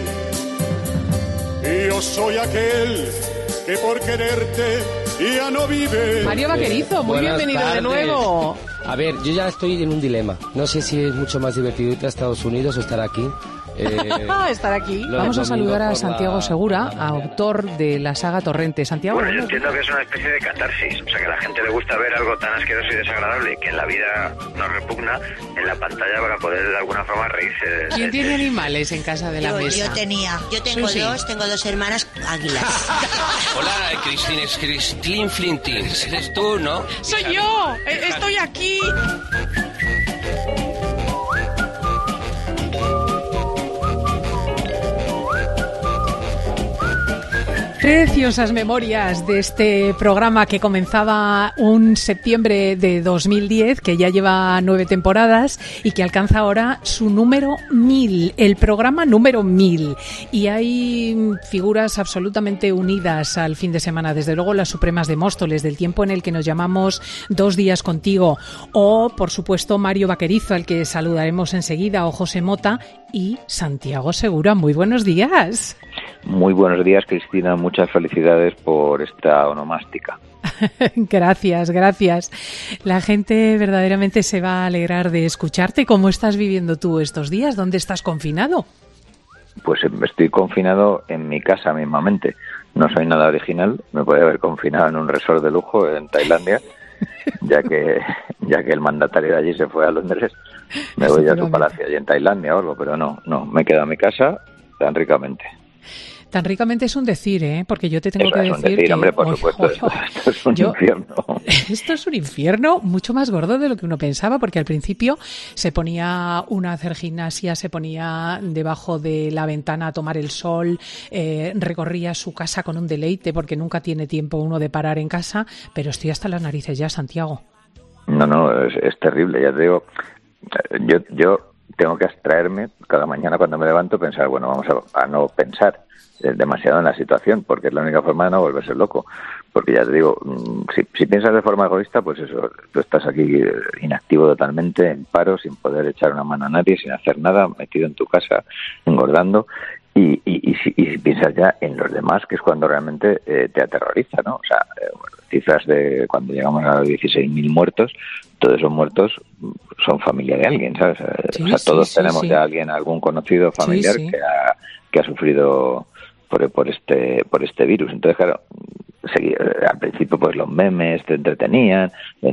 Y yo soy aquel que por quererte ya no vive. Mario Vaquerizo, muy Buenas bienvenido tardes. de nuevo. A ver, yo ya estoy en un dilema. No sé si es mucho más divertido irte a Estados Unidos o estar aquí. Eh, estar aquí. Vamos a saludar a Santiago Segura, autor de la saga Torrente. Santiago. Bueno, yo entiendo que es una especie de catarsis. O sea, que a la gente le gusta ver algo tan asqueroso y desagradable que en la vida nos repugna en la pantalla para poder de alguna forma reírse. De, ¿Quién tiene animales en casa de la yo, mesa? Yo tenía. Yo tengo sí, dos, sí. tengo dos hermanas águilas. Hola, Cristina, es Cristín Flintins. ¿Eres tú, no? ¡Soy yo! ¡Estoy aquí! Preciosas memorias de este programa que comenzaba un septiembre de dos mil diez, que ya lleva nueve temporadas y que alcanza ahora su número mil, el programa número mil. Y hay figuras absolutamente unidas al fin de semana, desde luego las Supremas de Móstoles, del tiempo en el que nos llamamos Dos días contigo, o por supuesto Mario Vaquerizo, al que saludaremos enseguida, o José Mota, y Santiago Segura. Muy buenos días. Muy buenos días, Cristina. Muchas felicidades por esta onomástica. Gracias, gracias. La gente verdaderamente se va a alegrar de escucharte. ¿Cómo estás viviendo tú estos días? ¿Dónde estás confinado? Pues estoy confinado en mi casa mismamente. No soy nada original. Me podría haber confinado en un resort de lujo en Tailandia, ya que ya que el mandatario de allí se fue a Londres. Me voy a su palacio allí en Tailandia o algo, pero no, no. Me he quedado en mi casa tan ricamente. Tan ricamente es un decir, ¿eh? Porque yo te tengo Eso que es decir, un decir, que... hombre, por oh, supuesto, oh, esto, oh. esto es un yo... infierno. Esto es un infierno mucho más gordo de lo que uno pensaba, porque al principio se ponía uno a hacer gimnasia, se ponía debajo de la ventana a tomar el sol, eh, recorría su casa con un deleite, porque nunca tiene tiempo uno de parar en casa, pero estoy hasta las narices ya, Santiago. No, no, es, es terrible, ya te digo, yo, yo tengo que abstraerme cada mañana cuando me levanto, pensar, bueno, vamos a, a no pensar demasiado en la situación, porque es la única forma de no volverse loco. Porque ya te digo, si, si piensas de forma egoísta, pues eso, tú estás aquí inactivo totalmente, en paro, sin poder echar una mano a nadie, sin hacer nada, metido en tu casa, engordando. Y, y, y, si, y si piensas ya en los demás, que es cuando realmente eh, te aterroriza, ¿no? O sea, eh, bueno, cifras de cuando llegamos a los dieciséis mil muertos, todos esos muertos son familia de alguien, ¿sabes? Sí, o sea, todos sí, tenemos sí, ya alguien, algún conocido familiar sí, sí. que ha que ha sufrido por, por este por este virus. Entonces, claro, seguí, al principio pues los memes te entretenían,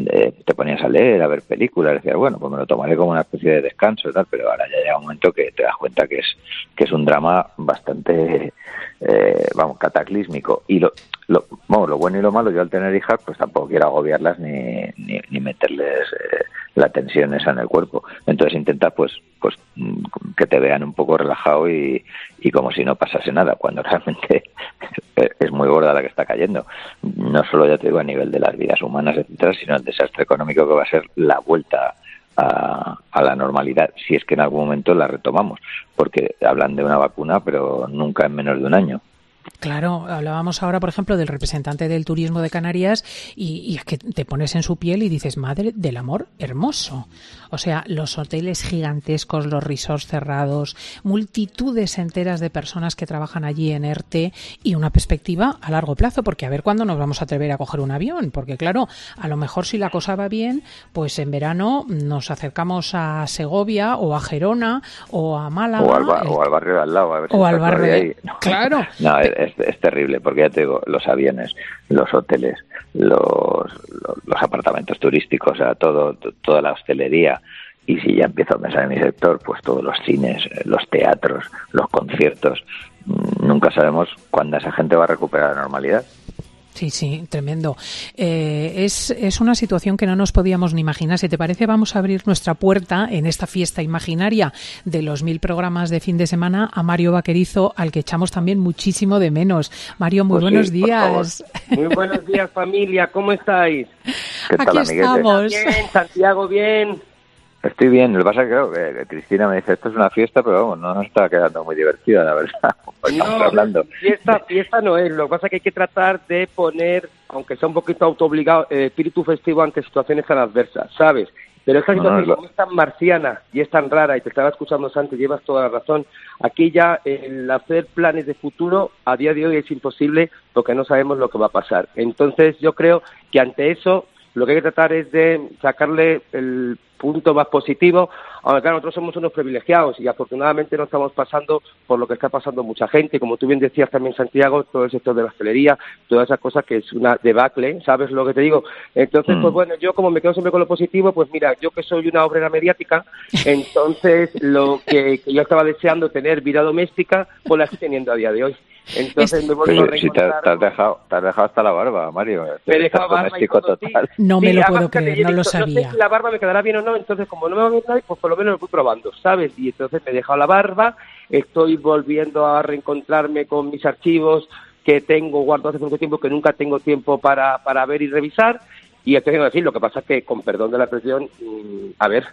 te ponías a leer, a ver películas, decías, bueno, pues me lo tomaré como una especie de descanso y tal, pero ahora ya llega un momento que te das cuenta que es que es un drama bastante, eh, vamos, cataclísmico. Y lo, lo, vamos, lo bueno y lo malo, yo al tener hijas, pues tampoco quiero agobiarlas ni, ni, ni meterles eh, la tensión esa en el cuerpo. Entonces intentas pues pues que te vean un poco relajado y, y como si no pasase nada, cuando realmente es muy gorda la que está cayendo. No solo, ya te digo, a nivel de las vidas humanas, etcétera, sino el desastre económico que va a ser la vuelta a, a la normalidad, si es que en algún momento la retomamos, porque hablan de una vacuna, pero nunca en menos de un año. Claro, hablábamos ahora, por ejemplo, del representante del turismo de Canarias y, y es que te pones en su piel y dices, madre del amor hermoso. O sea, los hoteles gigantescos, los resorts cerrados, multitudes enteras de personas que trabajan allí en ERTE y una perspectiva a largo plazo, porque a ver cuándo nos vamos a atrever a coger un avión, porque claro, a lo mejor si la cosa va bien, pues en verano nos acercamos a Segovia o a Gerona o a Málaga. O al, ba- el... o al barrio de al lado. A ver si o al barrio de... ahí. No. Claro. No, es, es terrible, porque ya te digo, los aviones, los hoteles, los, los, los apartamentos turísticos, o sea, todo, toda la hostelería, y si ya empiezo a pensar en mi sector, pues todos los cines, los teatros, los conciertos, nunca sabemos cuándo esa gente va a recuperar la normalidad. Sí, sí, tremendo. Eh, es, es una situación que no nos podíamos ni imaginar. Si te parece, vamos a abrir nuestra puerta en esta fiesta imaginaria de los mil programas de fin de semana a Mario Vaquerizo, al que echamos también muchísimo de menos. Mario, muy pues buenos sí, días. Muy buenos días, familia. ¿Cómo estáis? ¿Qué tal, Aquí amiguete? estamos. Bien, Santiago, bien. Estoy bien, lo que pasa es que, creo que Cristina me dice, esto es una fiesta, pero vamos, no nos está quedando muy divertida, la verdad. Estamos no, hablando. Fiesta, fiesta no es, lo que pasa es que hay que tratar de poner, aunque sea un poquito autoobligado, el espíritu festivo ante situaciones tan adversas, ¿sabes? Pero esta situación no, no, como es tan marciana y es tan rara, y te estaba escuchando, Santi, llevas toda la razón, aquí ya el hacer planes de futuro a día de hoy es imposible porque no sabemos lo que va a pasar. Entonces yo creo que ante eso lo que hay que tratar es de sacarle el punto más positivo, aunque claro, nosotros somos unos privilegiados y afortunadamente no estamos pasando por lo que está pasando mucha gente, como tú bien decías también, Santiago, todo el sector de la hostelería, toda esa cosa que es una debacle, ¿sabes lo que te digo? Entonces, mm. pues bueno, yo como me quedo siempre con lo positivo, pues mira, yo que soy una obrera mediática, entonces lo que, que yo estaba deseando tener vida doméstica, pues la estoy teniendo a día de hoy. Entonces me vuelvo a reencontrar. Si te, te, has dejado, te has dejado hasta la barba, Mario. Me he dejado barba y todo, total. Sí. No me sí, lo puedo creer, no dicho, lo sabía. No sé si la barba me quedará bien o no, entonces como no me va a ver nadie, pues por lo menos lo voy probando, ¿sabes? Y entonces me he dejado la barba, estoy volviendo a reencontrarme con mis archivos que tengo guardados hace mucho tiempo, que nunca tengo tiempo para, para ver y revisar, y estoy haciendo decir, lo que pasa es que, con perdón de la expresión, mmm, a ver,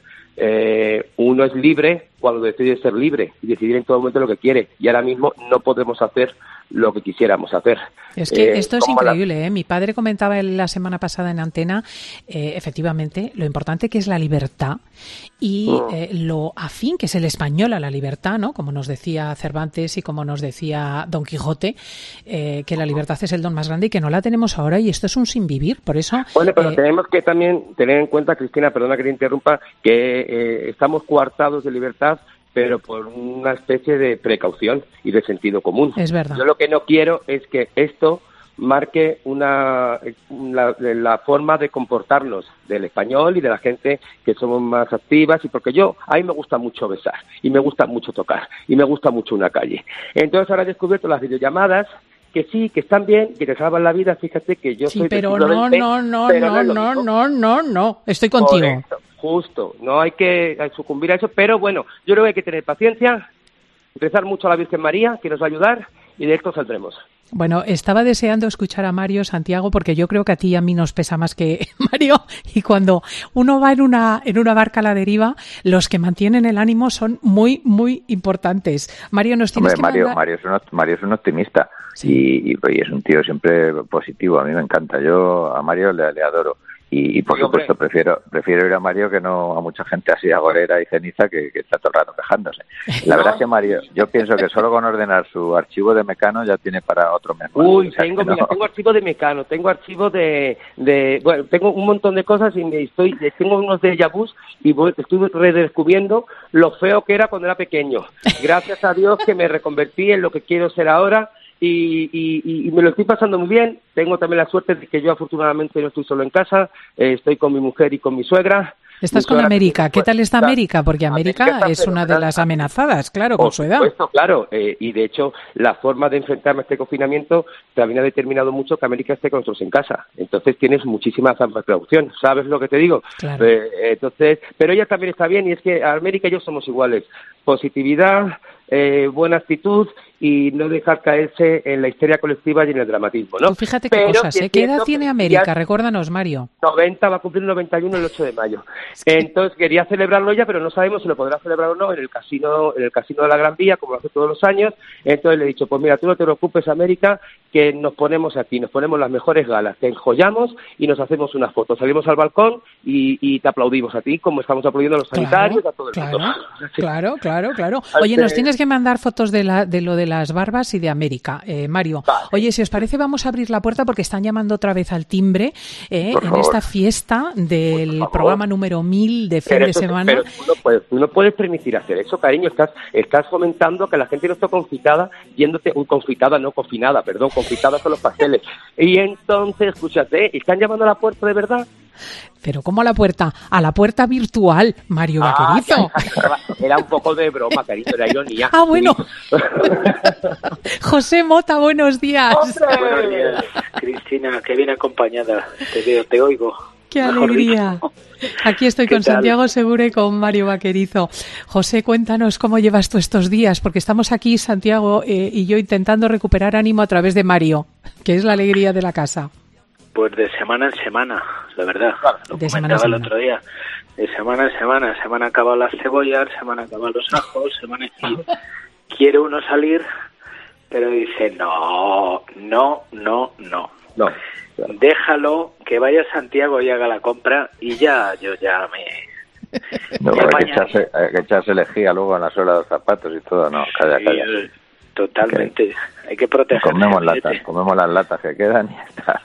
eh, uno es libre cuando decide ser libre y decidir en todo momento lo que quiere, y ahora mismo no podemos hacer lo que quisiéramos hacer. Es que eh, esto es increíble, la... ¿eh? Mi padre comentaba la semana pasada en Antena, eh, efectivamente, lo importante que es la libertad y oh. eh, lo afín que es el español a la libertad, ¿no? Como nos decía Cervantes y como nos decía Don Quijote, eh, que la libertad es el don más grande y que no la tenemos ahora, y esto es un sinvivir, por eso... Bueno, pero eh... tenemos que también tener en cuenta, Cristina, perdona que te interrumpa, que eh, estamos coartados de libertad, pero por una especie de precaución y de sentido común. Es verdad. Yo lo que no quiero es que esto marque una la, la forma de comportarnos del español y de la gente que somos más activas, y porque yo, a mí me gusta mucho besar, y me gusta mucho tocar, y me gusta mucho una calle. Entonces ahora he descubierto las videollamadas, que sí, que están bien, que te salvan la vida, fíjate que yo sí, soy... pero no, no, no, pero no, no, no, no, no, no, estoy contigo. Correcto. Justo, no hay que sucumbir a eso, pero bueno, yo creo que hay que tener paciencia, rezar mucho a la Virgen María, que nos va a ayudar, y de esto saldremos. Bueno, estaba deseando escuchar a Mario, Santiago, porque yo creo que a ti y a mí nos pesa más que Mario, y cuando uno va en una en una barca a la deriva, los que mantienen el ánimo son muy, muy importantes. Mario, nos tienes Hombre, que Mario, mandar... Mario, es un, Mario es un optimista, sí. y, y, y es un tío siempre positivo, a mí me encanta, yo a Mario le, le adoro. Y, y por sí, supuesto hombre. prefiero prefiero ir a Mario que no a mucha gente así agorera y ceniza que, que está todo el rato quejándose. La no. verdad es que Mario, yo pienso que solo con ordenar su archivo de Mecano ya tiene para otro mes. Uy, o sea, tengo, no. mira, tengo archivo de Mecano, tengo archivo de, de, bueno, tengo un montón de cosas y me estoy, tengo unos déjà vus y voy, estoy redescubriendo lo feo que era cuando era pequeño. Gracias a Dios que me reconvertí en lo que quiero ser ahora. Y, y, y me lo estoy pasando muy bien. Tengo también la suerte de que yo afortunadamente no estoy solo en casa, eh, estoy con mi mujer y con mi suegra, Estás con América. ¿Qué tal está América? Porque América, América es una de las amenazadas, claro, con su edad. Por supuesto, claro. Eh, y de hecho, la forma de enfrentarme a este confinamiento también ha determinado mucho que América esté con nosotros en casa. Entonces tienes muchísima precaución. ¿Sabes lo que te digo? Claro. Eh, entonces, pero ella también está bien, y es que América y yo somos iguales. Positividad, eh, buena actitud y no dejar caerse en la histeria colectiva y en el dramatismo, ¿no? Tú fíjate qué Pero cosas, ¿eh? ¿Qué edad tiene América? Ya... Recuérdanos, Mario. noventa, va a cumplir noventa y uno el ocho de mayo. Es que... Entonces quería celebrarlo ya, pero no sabemos si lo podrá celebrar o no en el casino en el casino de la Gran Vía, como lo hace todos los años. Entonces le he dicho, pues mira, tú no te preocupes, América, que nos ponemos aquí, nos ponemos las mejores galas, te enjollamos y nos hacemos unas fotos. Salimos al balcón y, y te aplaudimos a ti, como estamos aplaudiendo a los sanitarios, claro, a todo el claro, mundo. Claro, claro, claro. Oye, nos tienes que mandar fotos de, la, de lo de las barbas y de América, eh, Mario. Vale. Oye, si os parece, vamos a abrir la puerta porque están llamando otra vez al timbre eh, en esta fiesta del programa número mil de fin pero de eso, semana. Pero tú no, puedes, tú no puedes permitir hacer eso, cariño. Estás estás fomentando que la gente no esté confitada, yéndote, un confitada, no confinada, perdón, confitada con los pasteles. Y entonces, escúchate, ¿están llamando a la puerta de verdad? Pero ¿cómo a la puerta? A la puerta virtual, Mario ah, Vaquerizo. Era un poco de broma, cariño, era ironía. Ah, bueno. José Mota, buenos días. Buenos días, Cristina, que bien acompañada. Te veo, te oigo. ¡Qué alegría! Aquí estoy con Santiago Segura y con Mario Vaquerizo. José, cuéntanos cómo llevas tú estos días, porque estamos aquí, Santiago eh, y yo, intentando recuperar ánimo a través de Mario, que es la alegría de la casa. Pues de semana en semana, la verdad. Lo de comentaba semana el otro día. De semana en semana. Se van a acabar las cebollas, se van a acabar los ajos, se van a... Y quiere uno salir, pero dice, no, no, no, no. No. Déjalo, que vaya Santiago y haga la compra y ya, yo ya me... No, hay, que echarse, hay que echarse lejía luego en la suela de los zapatos y todo, no, calla, calla. Sí, totalmente, okay. Hay que proteger. Comemos latas, comemos las latas que quedan y ya está.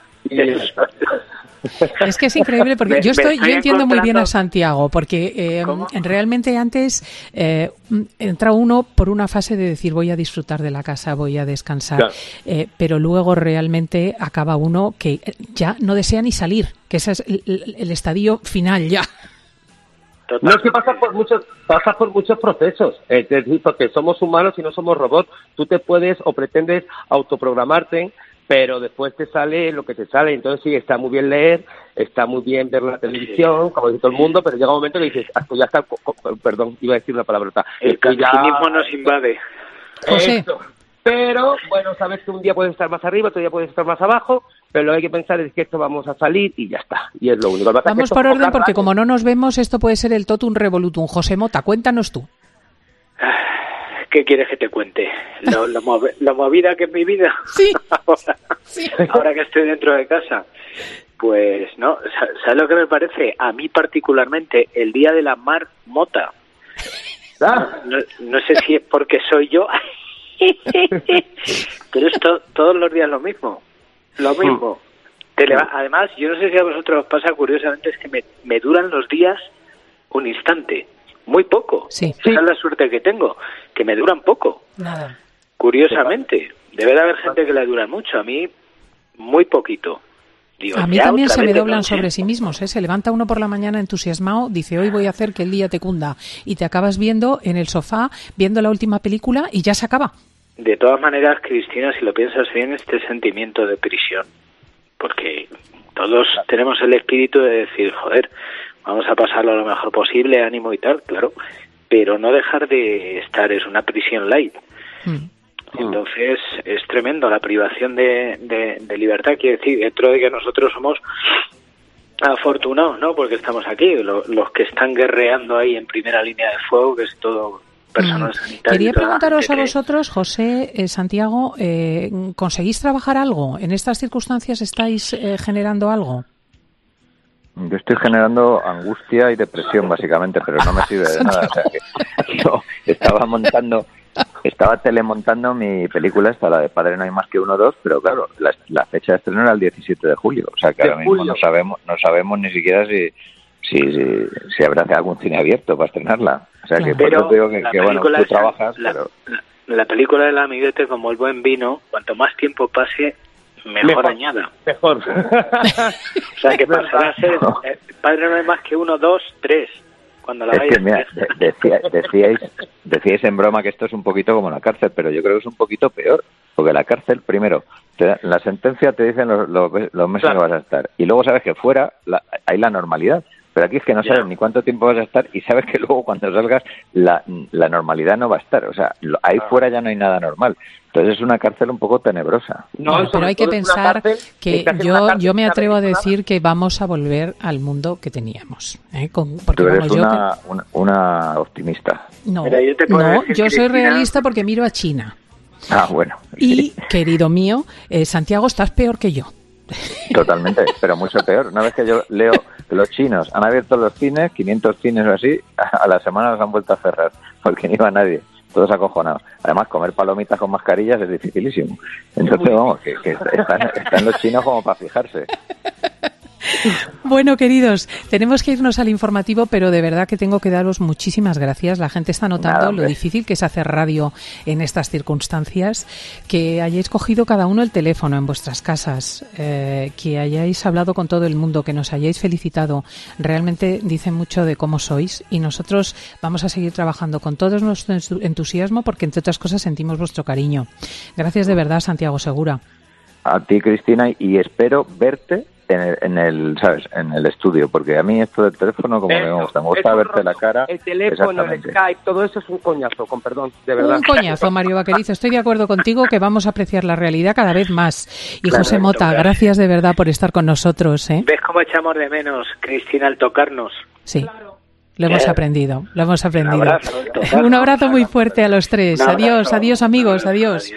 Es que es increíble porque me, yo estoy, estoy yo entiendo muy bien a Santiago porque eh, realmente antes eh, entra uno por una fase de decir voy a disfrutar de la casa, voy a descansar, claro. eh, pero luego realmente acaba uno que ya no desea ni salir, que ese es el, el, el estadio final ya. No, es que pasa por muchos pasa por muchos procesos, es decir, porque somos humanos y no somos robots. Tú te puedes o pretendes autoprogramarte, pero después te sale lo que te sale. Entonces sí, está muy bien leer, está muy bien ver la televisión, como dice todo el mundo, pero llega un momento que dices, ah, pues ya está, perdón, iba a decir una palabrota. El cansinismo nos invade. José. Eso. Pero, bueno, sabes que un día puedes estar más arriba, otro día puedes estar más abajo, pero lo que hay que pensar es que esto vamos a salir y ya está, y es lo único. Vamos por orden, porque como no nos vemos, esto puede ser el totum revolutum. José Mota, cuéntanos tú. ¿Qué quieres que te cuente? ¿Lo, lo, mov- ¿La movida que es mi vida? Sí. ahora, sí. ahora que estoy dentro de casa. Pues, no, ¿sabes lo que me parece? A mí particularmente, el día de la marmota. ¿Ah? No, no sé si es porque soy yo, pero es to- todos los días lo mismo. Lo mismo. Te leva- Además, yo no sé si a vosotros os pasa, curiosamente, es que me, me duran los días un instante. Muy poco. Sí. Esa es la suerte que tengo, que me duran poco. Nada. Curiosamente. Debe de haber gente que le dura mucho. A mí, muy poquito. Digo, a mí ya, también se me de doblan noche. sobre sí mismos, ¿eh? Se levanta uno por la mañana entusiasmado, dice hoy voy a hacer que el día te cunda y te acabas viendo en el sofá, viendo la última película y ya se acaba. De todas maneras, Cristina, si lo piensas bien, este sentimiento de prisión, porque todos tenemos el espíritu de decir, joder, vamos a pasarlo lo mejor posible, ánimo y tal, claro, pero no dejar de estar, es una prisión light. Mm. Entonces es tremendo la privación de, de, de libertad, quiere decir, dentro de que nosotros somos afortunados, ¿no? Porque estamos aquí, lo, los que están guerreando ahí en primera línea de fuego, que es todo personal mm. sanitario. Quería preguntaros a vosotros, José, eh, Santiago, eh, ¿conseguís trabajar algo? ¿En estas circunstancias estáis eh, generando algo? Yo estoy generando angustia y depresión, básicamente, pero no me sirve de nada. O sea, que yo estaba montando, estaba telemontando mi película esta, la de Padre no hay más que uno dos, pero claro, la, la fecha de estreno era el diecisiete de julio. O sea, que ahora mismo no sabemos no sabemos ni siquiera si si, si, si habrá algún cine abierto para estrenarla. O sea, que por eso digo que, que bueno, tú trabajas, la, pero... La, la película del amiguete, como el buen vino, cuanto más tiempo pase, mejor, Mejor. añada. Mejor. O sea, que pasará a ser eh, padre no es más que uno, dos, tres. Cuando la Es vayas que, mira, de- decía- decíais, decíais en broma que esto es un poquito como la cárcel, pero yo creo que es un poquito peor. Porque la cárcel, primero, te da- la sentencia te dicen los, los, los meses Claro. que vas a estar. Y luego sabes que fuera la- hay la normalidad. Pero aquí es que no sabes ni cuánto tiempo vas a estar y sabes que luego cuando salgas la, la normalidad no va a estar. O sea, lo- ahí fuera ya no hay nada normal. Entonces es una cárcel un poco tenebrosa. Bueno, pero hay que pensar que yo, yo me atrevo a decir que vamos a volver al mundo que teníamos. ¿eh? Con- porque Tú eres vamos, yo una, una, una optimista. No, Mira, yo te puedo no, decir, yo soy Cristina- realista porque miro a China. Ah, bueno, Y, querido mío, eh, Santiago, estás peor que yo. totalmente, pero mucho peor. Una vez que yo leo que los chinos han abierto los cines, quinientos cines o así, a la semana los han vuelto a cerrar, porque no iba nadie, todos acojonados. Además, comer palomitas con mascarillas es dificilísimo. Entonces, vamos, que, que están, están los chinos como para fijarse. Bueno, queridos, tenemos que irnos al informativo, pero de verdad que tengo que daros muchísimas gracias. La gente está notando Nada, lo hombre. difícil que es hacer radio en estas circunstancias, que hayáis cogido cada uno el teléfono en vuestras casas, eh, que hayáis hablado con todo el mundo, que nos hayáis felicitado. Realmente dice mucho de cómo sois y nosotros vamos a seguir trabajando con todo nuestro entusiasmo porque, entre otras cosas, sentimos vuestro cariño. Gracias de verdad, Santiago Segura. A ti, Cristina, y espero verte en el, en el, ¿sabes? En el estudio, porque a mí esto del teléfono como que me gusta, me gusta Es un verte la rollo. cara. El teléfono, el Exactamente. Skype, todo eso es un coñazo, con perdón, de verdad. Un coñazo, Mario Vaquerizo. Estoy de acuerdo contigo que vamos a apreciar la realidad cada vez más. Y Claro, José Mota, tocar. gracias de verdad por estar con nosotros. ¿eh? ¿Ves cómo echamos de menos, Cristina, al tocarnos? Sí, lo hemos Bien. aprendido, lo hemos aprendido. Un abrazo, tocarnos. Un abrazo muy fuerte a los tres. Un Adiós, abrazo. adiós amigos, adiós.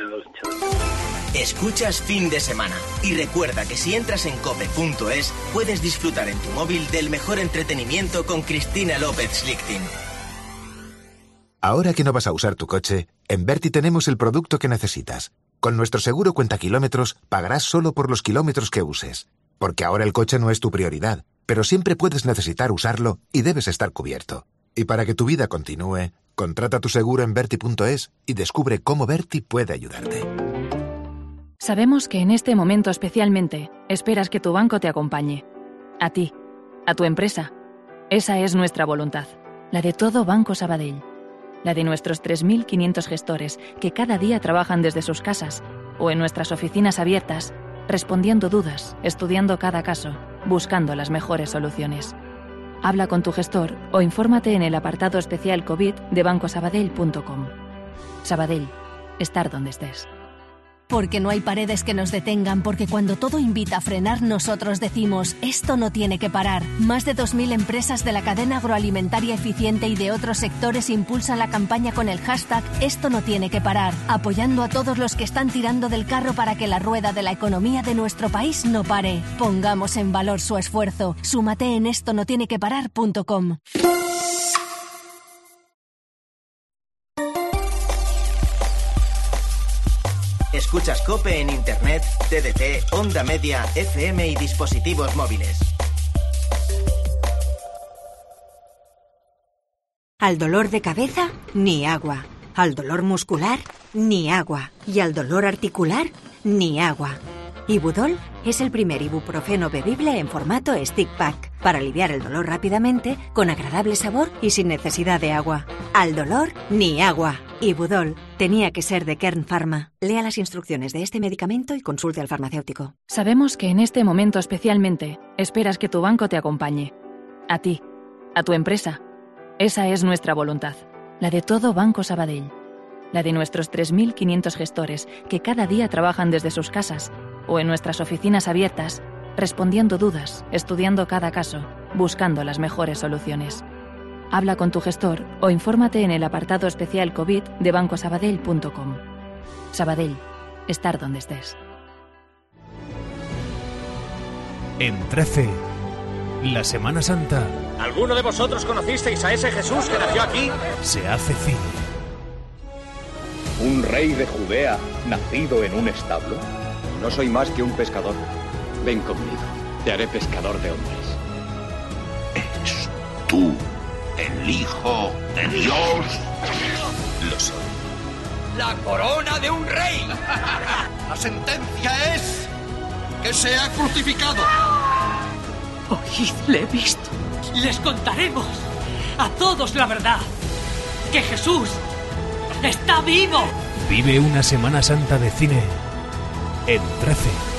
Escuchas Fin de Semana y recuerda que si entras en cope punto es puedes disfrutar en tu móvil del mejor entretenimiento con Cristina López Slichting. Ahora que no vas a usar tu coche, en Berti tenemos el producto que necesitas. Con nuestro seguro cuenta kilómetros, pagarás solo por los kilómetros que uses. Porque ahora el coche no es tu prioridad, pero siempre puedes necesitar usarlo y debes estar cubierto. Y para que tu vida continúe, contrata tu seguro en Berti punto es y descubre cómo Berti puede ayudarte. Sabemos que en este momento especialmente esperas que tu banco te acompañe. A ti, a tu empresa. Esa es nuestra voluntad, la de todo Banco Sabadell. La de nuestros tres mil quinientos gestores que cada día trabajan desde sus casas o en nuestras oficinas abiertas, respondiendo dudas, estudiando cada caso, buscando las mejores soluciones. Habla con tu gestor o infórmate en el apartado especial COVID de banco sabadell punto com. Sabadell, estar donde estés. Porque no hay paredes que nos detengan, porque cuando todo invita a frenar, nosotros decimos, esto no tiene que parar. Más de dos mil empresas de la cadena agroalimentaria eficiente y de otros sectores impulsan la campaña con el hashtag Esto no tiene que parar, apoyando a todos los que están tirando del carro para que la rueda de la economía de nuestro país no pare. Pongamos en valor su esfuerzo. Súmate en esto no tiene que parar punto com. Escuchas COPE en Internet, T D T, Onda Media, F M y dispositivos móviles. Al dolor de cabeza, ni agua. Al dolor muscular, ni agua. Y al dolor articular, ni agua. Ibudol es el primer ibuprofeno bebible en formato stick pack para aliviar el dolor rápidamente, con agradable sabor y sin necesidad de agua. Al dolor, ni agua. Ibudol tenía que ser de Kern Pharma. Lea las instrucciones de este medicamento y consulte al farmacéutico. Sabemos que en este momento especialmente esperas que tu banco te acompañe. A ti, a tu empresa. Esa es nuestra voluntad, la de todo Banco Sabadell. La de nuestros tres mil quinientos gestores que cada día trabajan desde sus casas o en nuestras oficinas abiertas, respondiendo dudas, estudiando cada caso, buscando las mejores soluciones. Habla con tu gestor o infórmate en el apartado especial COVID de banco sabadell punto com. Sabadell, estar donde estés. En trece, la Semana Santa ¿Alguno de vosotros conocisteis a ese Jesús que nació aquí? se hace cine. ¿Un rey de Judea nacido en un establo? No soy más que un pescador. Ven conmigo, te haré pescador de hombres. ¿Eres tú el Hijo de Dios? Lo soy. ¡La corona de un rey! La sentencia es que sea crucificado. Oíd, le he visto. Les contaremos a todos la verdad. Que Jesús está vivo. Vive una Semana Santa de cine en trece.